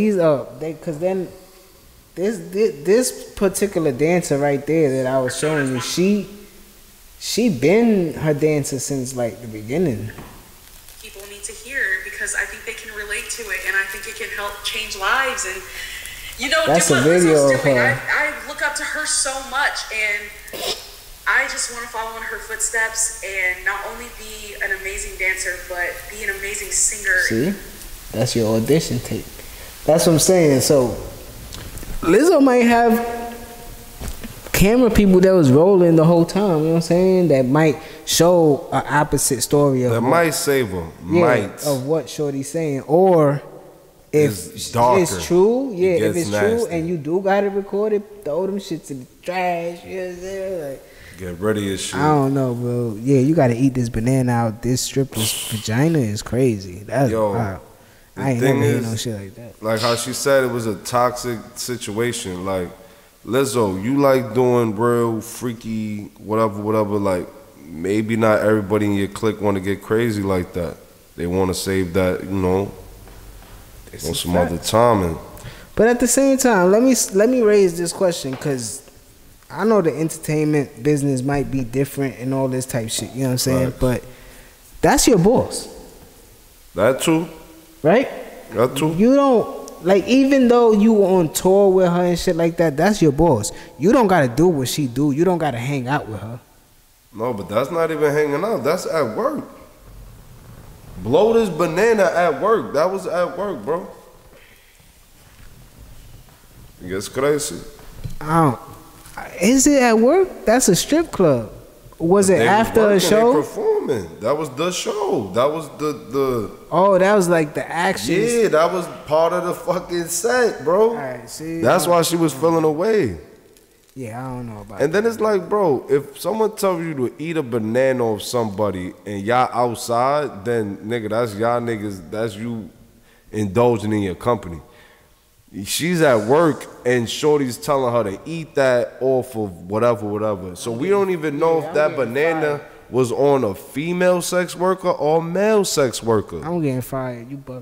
this particular dancer right there that I was showing you, she been her dancer since like the beginning. People need to hear, because I think they can relate to it, and I think it can help change lives. And you know, That's do a what video Lizzo's of doing. her. I look up to her so much, and I just want to follow in her footsteps and not only be an amazing dancer, but be an amazing singer. See, that's your audition tape. That's what I'm saying. So Lizzo might have camera people that was rolling the whole time. You know what I'm saying? That might show an opposite story of That what- might save her. Might. of what Shorty's saying, or if It's darker. it's true, yeah, It if gets it's true nasty. and you do got it recorded, throw them shits in the trash. You know what I'm saying? Like, Get rid of your shit. I don't know, bro. Yeah, you gotta eat this banana out. This stripper's vagina is crazy. That's Yo, wow. the I ain't thing never heard is, no shit like that. Like how she said it was a toxic situation. Like, Lizzo, you like doing real freaky, whatever. Like, maybe not everybody in your clique want to get crazy like that. They want to save that, you know, on some other time. And But at the same time, let me raise this question, because I know the entertainment business might be different and all this type shit. You know what I'm saying? Right. But that's your boss, that too. right? That too. You don't, like, even though you on tour with her and shit like that, that's your boss. You don't gotta do what she do. You don't gotta hang out with her. No, but that's not even hanging out. That's at work. Blow this banana at work. That was at work, bro. It gets crazy. Is it at work? That's a strip club. Was it They after a working, show? They performing. That was the show. That was the. Oh, that was like the action. Yeah, that was part of the fucking set, bro. Alright, see. That's why she was feeling away. Yeah, I don't know about And then it's like, bro, if someone tells you to eat a banana off somebody and y'all outside, then nigga, that's y'all niggas, that's you indulging in your company. She's at work and Shorty's telling her to eat that off of whatever. So we don't even know if that banana was on a female sex worker or male sex worker. I'm getting fired. You bugging.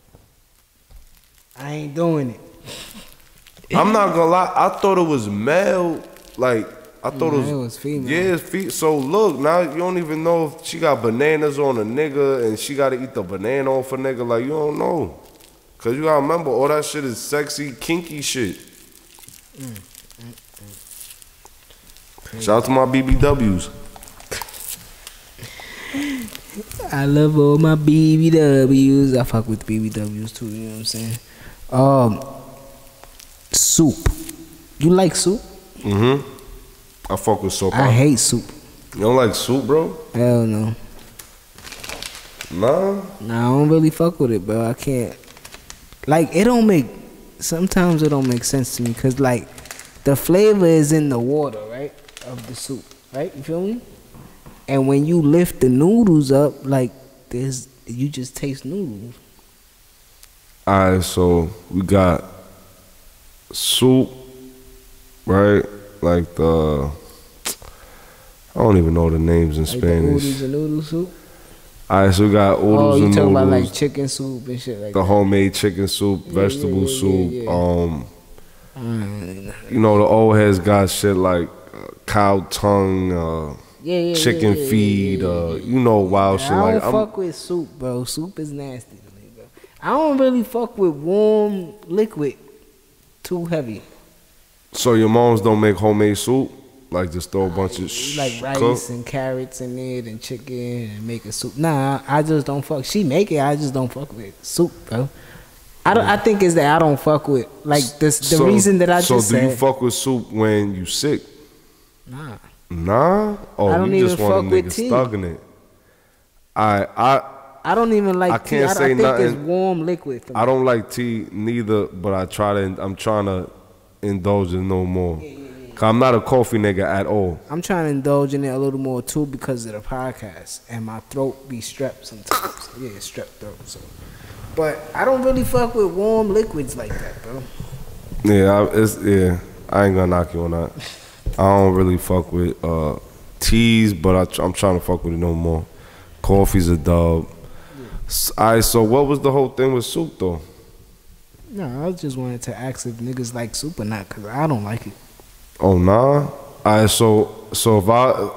I ain't doing it. I'm not gonna lie, I thought it was male. Like, I thought it was female. Yeah, it's so look, now you don't even know if she got bananas on a nigga and she gotta eat the banana off a nigga. Like, you don't know. Cause you gotta remember, all that shit is sexy, kinky shit. Shout out to my BBWs. I love all my BBWs. I fuck with BBWs too, you know what I'm saying? Soup. You like soup? I fuck with soap. I hate soup. You don't like soup, bro? Hell no. Nah. Nah, I don't really fuck with it, bro. I can't. Like, sometimes it don't make sense to me, cause like, the flavor is in the water, right? Of the soup, right? You feel me? And when you lift the noodles up, like, you just taste noodles. Alright, so we got soup, right? Like I don't even know the names in Like Spanish. the oodles and noodle soup? Alright, so we got oodles Oh, you and talking noodles. about like chicken soup and shit like The that? homemade chicken soup, vegetable soup. Mm. You know, the old heads got shit like cow tongue, chicken feed, you know, wild shit. I Like, don't fuck with soup, bro. Soup is nasty to me, bro. I don't really fuck with warm liquid. Too heavy. So your moms don't make homemade soup? Like just throw a bunch of Like rice cook? and carrots in it and chicken and make a soup. Nah, I just don't fuck. She make it, I just don't fuck with soup, bro. I think it's that I don't fuck with like this. The reason that I just So do said. you fuck with soup when you sick? Nah. Nah? Oh, I don't you just even want fuck a with nigga tea. thugging it. I don't even like I tea. can't say I think nothing. it's warm liquid for me. I don't like tea neither, but I'm trying to indulge in no more. Cause I'm not a coffee nigga at all. I'm trying to indulge in it a little more too because of the podcast and my throat be strep sometimes. Yeah, strep throat. So, but I don't really fuck with warm liquids like that, bro. Yeah, I ain't gonna knock you on that. I don't really fuck with teas, but I'm trying to fuck with it no more. Coffee's a dub. Alright, so what was the whole thing with soup though? No, I just wanted to ask if niggas like soup or not, cause I don't like it. Oh nah. Alright, so if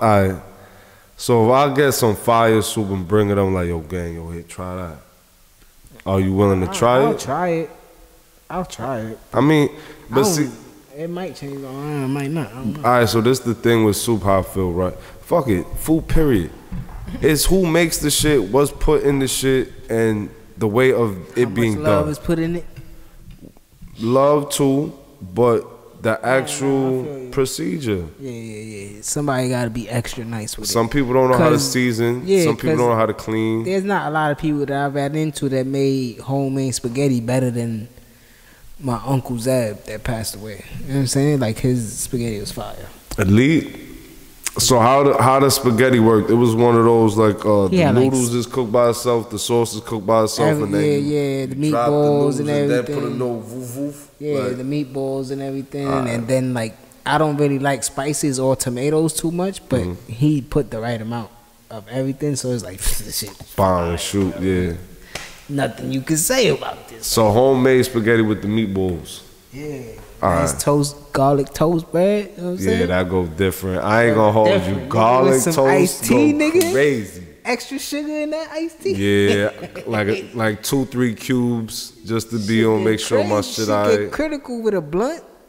I get some fire soup and bring it up, I'm like, yo, gang, yo, here, try that. Are you willing to try I'll it? try it. I'll try it. I mean, but I see, don't- it might change. It might not. I don't know. alright, so this the thing with soup, how I feel, right? Fuck it, food period. It's who makes the shit, what's put in the shit, and the way of it How being much love done. is put in it? Love too, but the I actual feel you. procedure. Yeah. Somebody got to be extra nice with it. Some people don't know how to 'Cause- season. yeah, Some people 'cause don't know how to clean. There's not a lot of people that I've had into that made homemade spaghetti better than my Uncle Zeb that passed away. You know what I'm saying? Like his spaghetti was fire. Elite. So how the spaghetti worked? It was one of those like the Yeah, like- noodles is cooked by itself, the sauce is cooked by itself, and then the you drop meatballs the and noodles and then everything. put a little woof woof. Yeah, like, the meatballs and everything, and then like I don't really like spices or tomatoes too much, but he put the right amount of everything, so it's like this shit. bomb and shoot, yeah. Nothing you can say about this. So homemade spaghetti with the meatballs. Yeah, All nice right. toast, garlic toast bread. You know what I'm Yeah, saying? that go different. I ain't gonna hold Different, you. nigga. Garlic With some toast iced tea, go nigga. crazy. Extra sugar in that iced tea. Yeah, like 2-3 cubes just to be on, make sure my shit Shit alright. get critical with a blunt.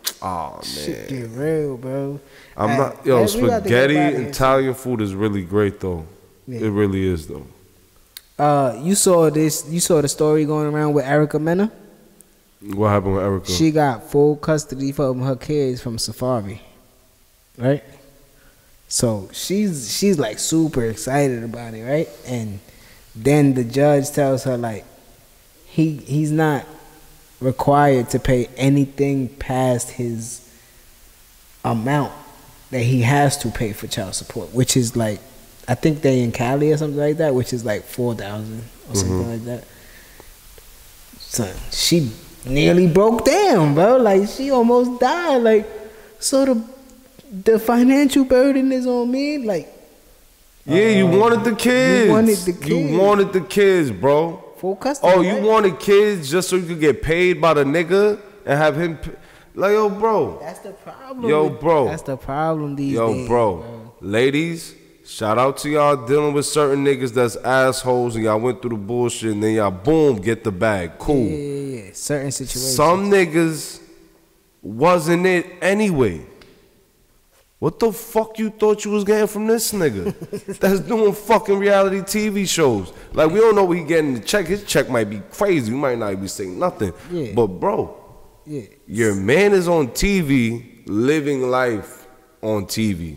Oh Shit man, get real, bro. I'm Hey, not. Yo, we got to get spaghetti back into- Italian food is really great though. Yeah. It really is though. You saw this. You saw the story going around with Erica Mena. What happened with Erica? She got full custody from her kids from Safari, right? So she's like super excited about it, right? And then the judge tells her like he's not required to pay anything past his amount that he has to pay for child support, which is like, I think they in Cali or something like that, which is like $4,000 or something like that. Son, she nearly broke down, bro. Like she almost died. Like, so the financial burden is on me. Like, yeah, you wanted the kids. You wanted the kids. You wanted the kids, bro. Full custody. Oh, you right? wanted kids just so you could get paid by the nigga and have him. Like, yo, bro. That's the problem. Yo, bro. That's the problem these Yo, days, bro. Ladies, shout out to y'all dealing with certain niggas that's assholes and y'all went through the bullshit and then y'all, boom, get the bag. Cool. Yeah. Certain situations. Some niggas wasn't it anyway. What the fuck you thought you was getting from this nigga that's doing fucking reality TV shows? Like, we don't know what he getting the check. His check might be crazy. We might not be saying nothing. Yeah. But, bro, Yeah. your man is on TV, living life on TV.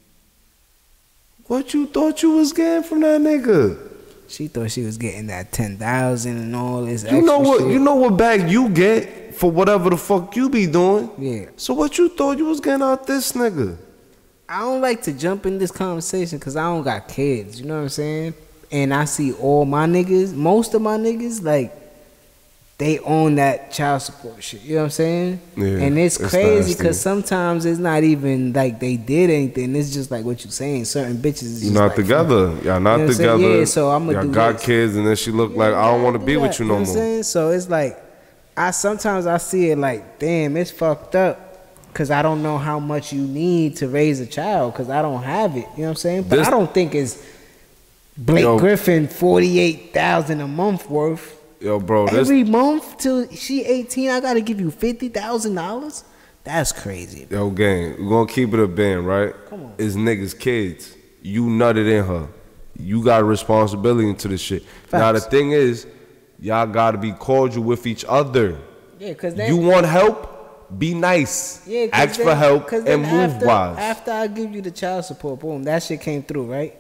What you thought you was getting from that nigga? She thought she was getting that 10,000 and all this. You know extra what? shit. You know what bag you get for whatever the fuck you be doing. Yeah. So what you thought you was getting out this nigga? I don't like to jump in this conversation because I don't got kids. You know what I'm saying? And I see all my niggas, most of my niggas, like, they own that child support shit. You know what I'm saying? Yeah, and it's it's crazy nasty. because sometimes it's not even like they did anything. It's just like what you're saying. Certain bitches is just You're not like, together. Y'all not You know what I'm saying? together. Yeah, so I'ma Y'all do got this. kids and then she look like, I don't want to be with you no know what I'm more. saying? So it's like, sometimes I see it like, damn, it's fucked up. Cause I don't know how much you need to raise a child, cause I don't have it. You know what I'm saying? But This- I don't think it's Blake Yo. Griffin $48,000 a month worth. Yo, bro, this Every month till she 18, I gotta give you $50,000. That's crazy. yo gang, we're gonna keep it a band, right? Come on. It's niggas' kids. You nutted in her. You got a responsibility into this shit. Now the Facts. thing is, y'all gotta be cordial with each other. Yeah, cause then You want help? Be nice. yeah, 'cause Ask then- for help 'cause then and move wise. After I give you the child support, boom, that shit came through, right?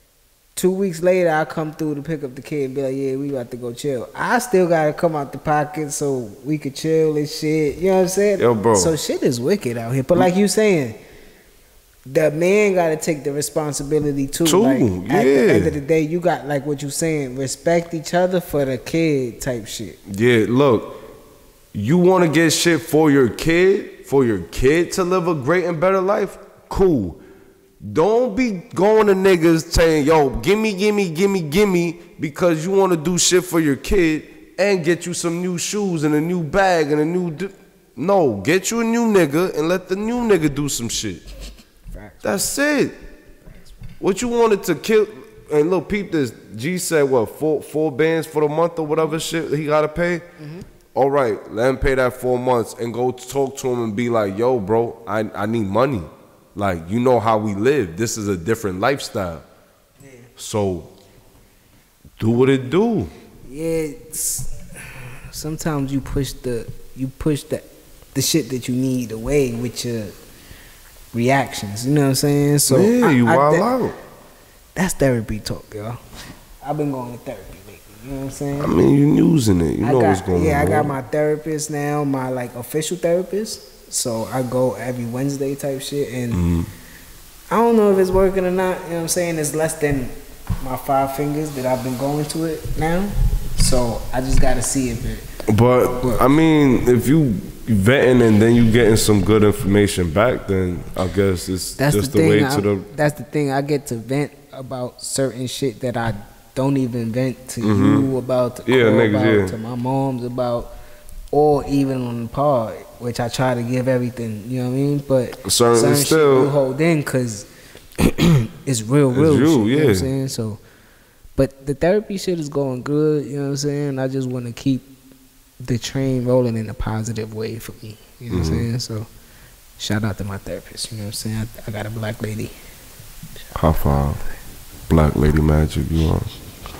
2 weeks later, I come through to pick up the kid and be like, yeah, we about to go chill. I still gotta come out the pocket so we could chill and shit. You know what I'm saying? Yo, bro. So shit is wicked out here. But like you saying, the man gotta take the responsibility too. Like, at the yeah. end of the day, you got like what you saying, respect each other for the kid type shit. Yeah, look, you want to get shit for your kid to live a great and better life? Cool. Don't be going to niggas saying, yo, gimme, because you want to do shit for your kid and get you some new shoes and a new bag and a new... No, get you a new nigga and let the new nigga do some shit. Facts. That's it. What you wanted to kill... And look, peep this. G said, what, four bands for the month or whatever shit he got to pay? All right, let him pay that 4 months and go talk to him and be like, yo, bro, I need money. Like, you know how we live. This is a different lifestyle. Yeah. So, do what it do. Yeah, sometimes you push the shit that you need away with your reactions. You know what I'm saying? So Yeah, you wild that- out. That's therapy talk, y'all. I've been going to therapy lately. You know what I'm saying? I mean, you using it. You know what's going on. Yeah, I got my therapist now, my like official therapist. So I go every Wednesday type shit, and I don't know if it's working or not. You know what I'm saying? It's less than my 5 fingers that I've been going to it now. So I just got to see if it. But, I mean, if you vetting and then you getting some good information back, then I guess it's That's just the the way thing. to the... That's the thing. I get to vent about certain shit that I don't even vent to you about, to Yeah, Cole niggas, about, yeah. to my moms about, or even on the pod, which I try to give everything. You know what I mean? But Certain shit still- you hold in because it's real you, shit. You know what yeah. I'm saying? So, but the therapy shit is going good. You know what I'm saying? I just want to keep the train rolling in a positive way for me. You know what I'm saying? So. Shout out to my therapist. You know what I'm saying? I got a black lady. High five. Black Lady Magic, you on?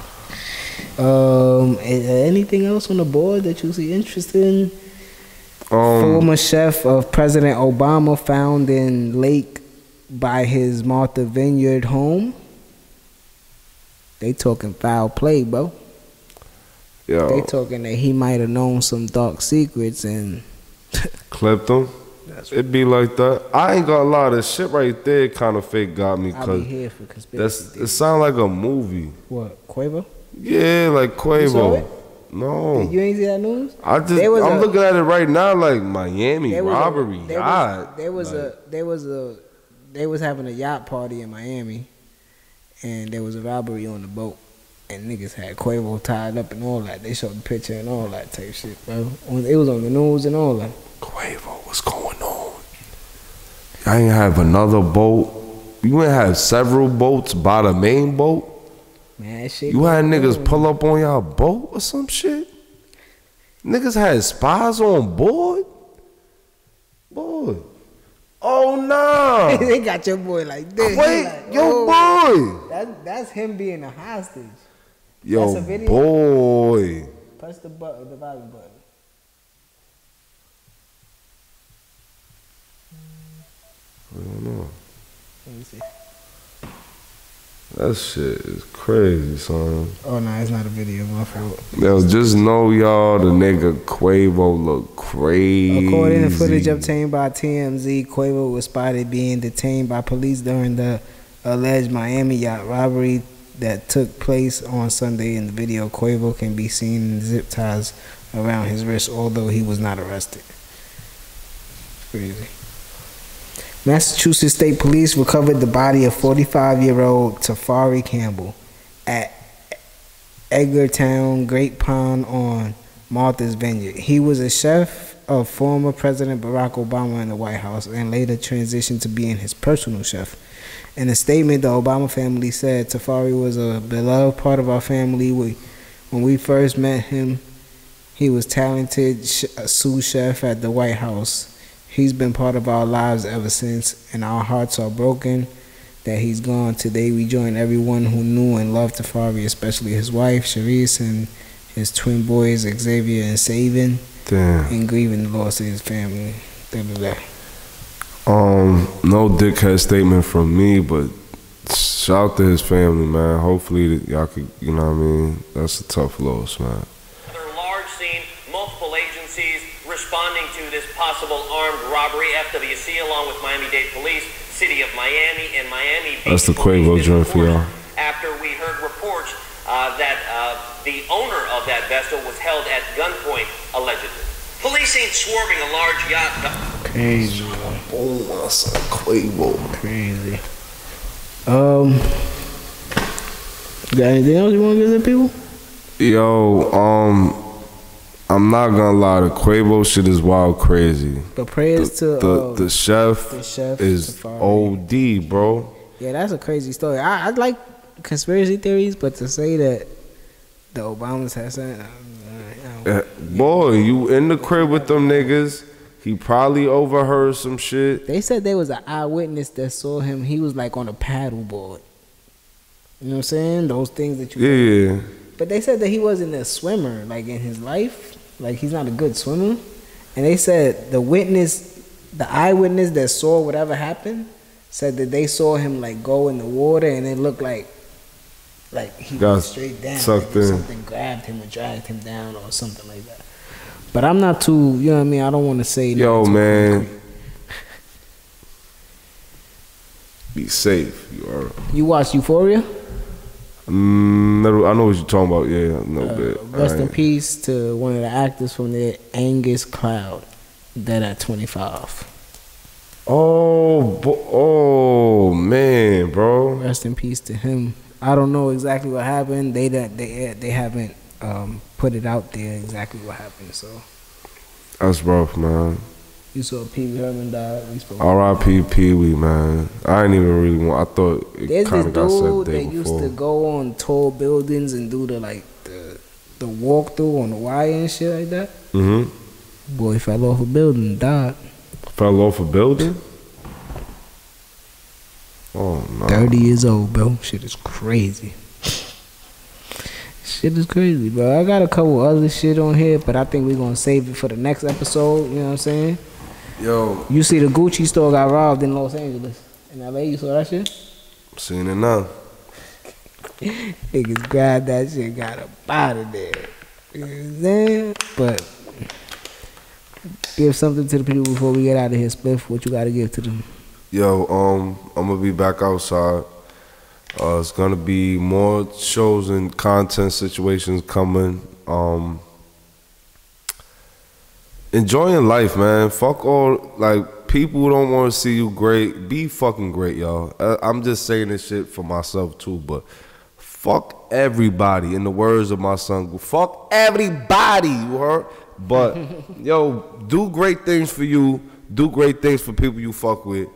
Anything else on the board that you see interesting? Former chef of President Obama found in lake by his Martha Vineyard home. They talking foul play, bro. Yo. They talking that he might have known some dark secrets and clipped him. It be like that. I ain't gonna lie, the shit right there kind of fake got me. I'll be here for conspiracy. It sound like a movie. What, Quavo? Yeah, like Quavo. You saw it? No. You ain't see that news? I'm looking at it right now like Miami robbery yacht. They was having a yacht party in Miami, and there was a robbery on the boat, and niggas had Quavo tied up and all that. They showed the picture and all that type shit, bro. It was on the news and all that. Quavo, what's going on? I ain't have another boat. You ain't have several boats by the main boat. Man, shit. You had niggas pull up on y'all boat or some shit? Niggas had spies on board? Boy. Oh, nah. They got your boy like this. Wait, like, yo, boy. That's him being a hostage. Yo, that's a video. Boy. Press the button, the volume button. I don't know. Let me see. That shit is crazy, son. Oh, no, it's not a video. My fault. Yo, just know, y'all, the nigga Quavo look crazy. According to footage obtained by TMZ, Quavo was spotted being detained by police during the alleged Miami yacht robbery that took place on Sunday. In the video, Quavo can be seen in zip ties around his wrist, although he was not arrested. Crazy. Massachusetts State Police recovered the body of 45-year-old Tafari Campbell at Edgartown Great Pond on Martha's Vineyard. He was a chef of former President Barack Obama in the White House and later transitioned to being his personal chef. In a statement, the Obama family said Tafari was a beloved part of our family. When we first met him, he was talented sous chef at the White House. He's been part of our lives ever since, and our hearts are broken that he's gone. Today, we join everyone who knew and loved Tafari, especially his wife, Sharice, and his twin boys, Xavier and Savin, in grieving the loss of his family. No dickhead statement from me, but shout out to his family, man. Hopefully, y'all could, you know what I mean? That's a tough loss, man. Another large scene, multiple agencies responding to this possible armed robbery. FWC, along with Miami-Dade Police, City of Miami, and Miami Beach. That's the Quavo joint for y'all. After we heard reports that the owner of that vessel was held at gunpoint, allegedly. Police seen swarming a large yacht. Crazy. Oh, my son, Quavo. Crazy. Got anything else you want to give the people? Yo, I'm not gonna lie, the Quavo shit is wild crazy. But prayers to the chef is Tafari. OD, bro. Yeah, that's a crazy story. I like conspiracy theories, but to say that the Obamas had something, boy, you in the crib with them niggas. He probably overheard some shit. They said there was an eyewitness that saw him. He was like on a paddle board. You know what I'm saying? Those things that you. Yeah. But they said that he wasn't a swimmer, like in his life. Like he's not a good swimmer. And they said the eyewitness that saw whatever happened, said that they saw him like go in the water and it looked like he got straight down. Sucked like in. Something grabbed him or dragged him down or something like that. But I'm not too, you know what I mean? I don't want to say. Yo, man. Be safe. You watch Euphoria? I know what you're talking about. Yeah, no bit. Rest in peace to one of the actors from there, Angus Cloud, dead at 25. Oh man, bro. Rest in peace to him. I don't know exactly what happened. They haven't put it out there exactly what happened. So that's rough, man. You saw Pee Wee Herman die. R.I.P. Pee Wee, man. I ain't even really want. I thought it kind of got said the day before. There's this dude that used to go on tall buildings and do the walkthrough on the wire and shit like that. Mm-hmm. Boy fell off a building and died. Fell off a building? Oh, no. 30 years old, bro. Shit is crazy. Shit is crazy, bro. I got a couple other shit on here, but I think we're going to save it for the next episode. You know what I'm saying? Yo. You see the Gucci store got robbed in Los Angeles. In LA, you saw that shit? Seen it now. Niggas grabbed that shit, got up out of there. You know what I'm saying? But give something to the people before we get out of here, Spliff. What you got to give to them? Yo, I'm gonna be back outside. It's gonna be more shows and content situations coming. Enjoying life, man. Fuck all, like, people who don't want to see you great. Be fucking great, y'all. I'm just saying this shit for myself too, but fuck everybody. In the words of my son, fuck everybody. You heard? But yo, do great things for you. Do great things for people you fuck with.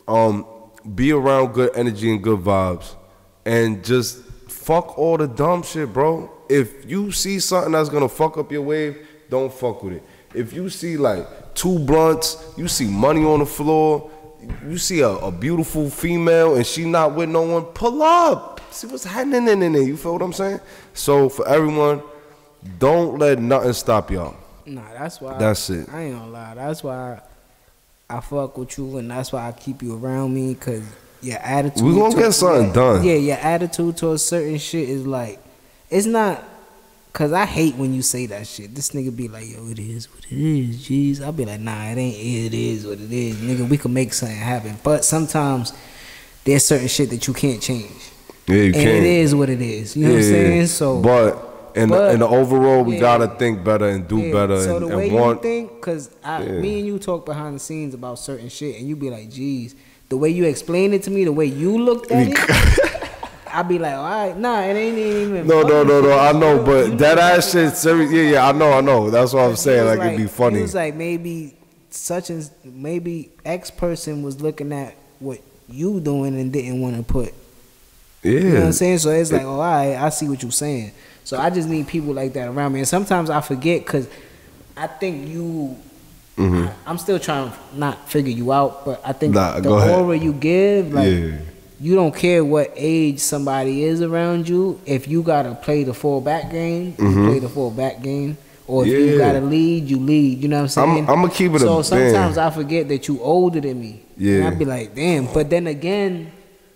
Be around good energy and good vibes, and just fuck all the dumb shit, bro. If you see something that's gonna fuck up your wave, don't fuck with it. If you see like 2 blunts, you see money on the floor, you see a beautiful female and she not with no one, pull up. See what's happening in there. You feel what I'm saying? So for everyone, don't let nothing stop y'all. Nah, that's why. That's it. I ain't gonna lie. That's why I fuck with you, and that's why I keep you around me, because your attitude. We gonna get something done. Yeah, your attitude towards certain shit is like, it's not, because I hate when you say that shit. This nigga be like, yo, it is what it is, jeez. I'll be like, nah, it ain't, it is what it is. Nigga, we can make something happen. But sometimes there's certain shit that you can't change. Yeah, you can't. And it is what it is. You know what I'm saying? So, but in the overall, we gotta think better and do better. So and, the way and want, you think, because me and you talk behind the scenes about certain shit, and you be like, geez, the way you explain it to me, the way you looked at it, I be like, all right, nah, it ain't even. No, I know, but that ass shit, serious. Yeah, I know. That's what I'm saying. Like, it'd be funny. It was like maybe maybe X person was looking at what you doing and didn't want to put. Yeah. You know what I'm saying? So it's like, oh, all right, I see what you're saying. So I just need people like that around me. And sometimes I forget, because I think you, I'm still trying to not figure you out, but I think the aura you give, like, you don't care what age somebody is around you. If you got to play the full-back game, you play the full-back game. Or if you got to lead, you lead. You know what I'm saying? I'm going to keep it so sometimes I forget that you older than me. Yeah. And I be like, damn. But then again,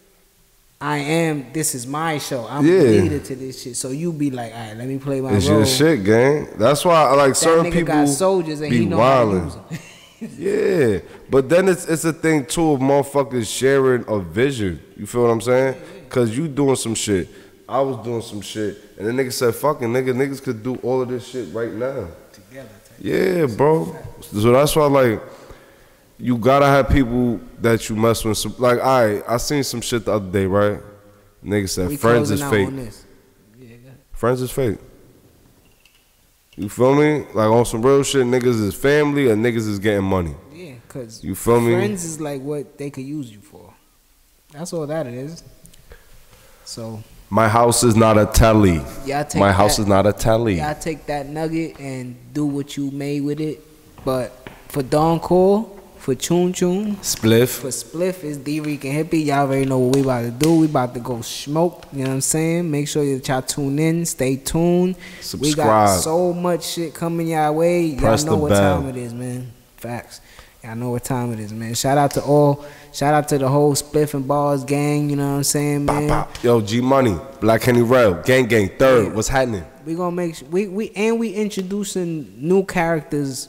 this is my show. I'm the leader to this shit. So you be like, all right, let me play my role. It's your shit, gang. That's why I like certain people got soldiers and he know how to use them. Yeah. But then it's a thing, too, of motherfuckers sharing a vision. You feel what I'm saying? Because you doing some shit. I was doing some shit. And the nigga said, fucking niggas could do all of this shit right now. Together. Yeah, bro. So that's why, like, you gotta have people that you mess with. Like, I seen some shit the other day, right? Nigga said, friends is fake. Friends is fake. You feel me? Like, on some real shit, niggas is family or niggas is getting money. Yeah, because you feel me? Friends is like what they could use you for. That's all that it is. So my house is not a telly. My house is not a telly. Y'all take that nugget and do what you made with it. But for Don Cole, for Chun Chun, Spliff. For Spliff is D-Reek and Hippie. Y'all already know what we about to do. We about to go smoke. You know what I'm saying? Make sure that y'all tune in. Stay tuned. Subscribe. We got so much shit coming y'all way. Y'all know what time it is, man. Facts. Y'all know what time it is, man. Shout out to the whole Spliff and Balls gang. You know what I'm saying, man? Pop. Yo, G Money, Black Henry Rail, gang, third. Yeah. What's happening? We gonna make sure we introducing new characters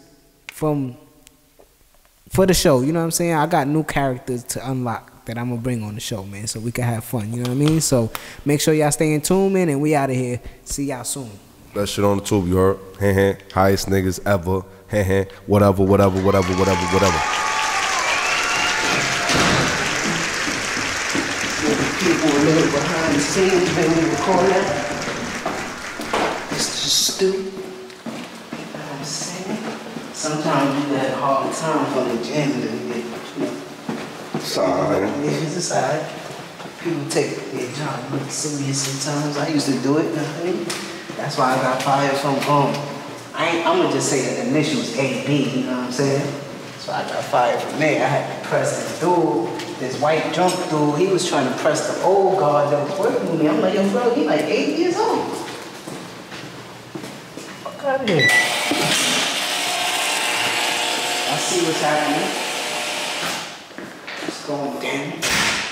for the show. You know what I'm saying? I got new characters to unlock that I'm gonna bring on the show, man, so we can have fun. You know what I mean? So make sure y'all stay in tune, man, and we out of here. See y'all soon. That shit on the tube, you heard? Highest niggas ever. Whatever. The people a little behind the scenes when we record that. It's just stupid. You know what I'm saying? Sometimes you had a hard time from the gym and sorry. It's aside. People take their job really serious sometimes. I used to do it, you know what I mean? That's why I got fired from I'm gonna just say the initials AB, you know what I'm saying? So I got fired from there. I had to press this dude, this white junk dude. He was trying to press the old guard that was working with me. I'm like, yo, bro, he like 8 years old. Fuck out of here. I see what's happening. It's going down.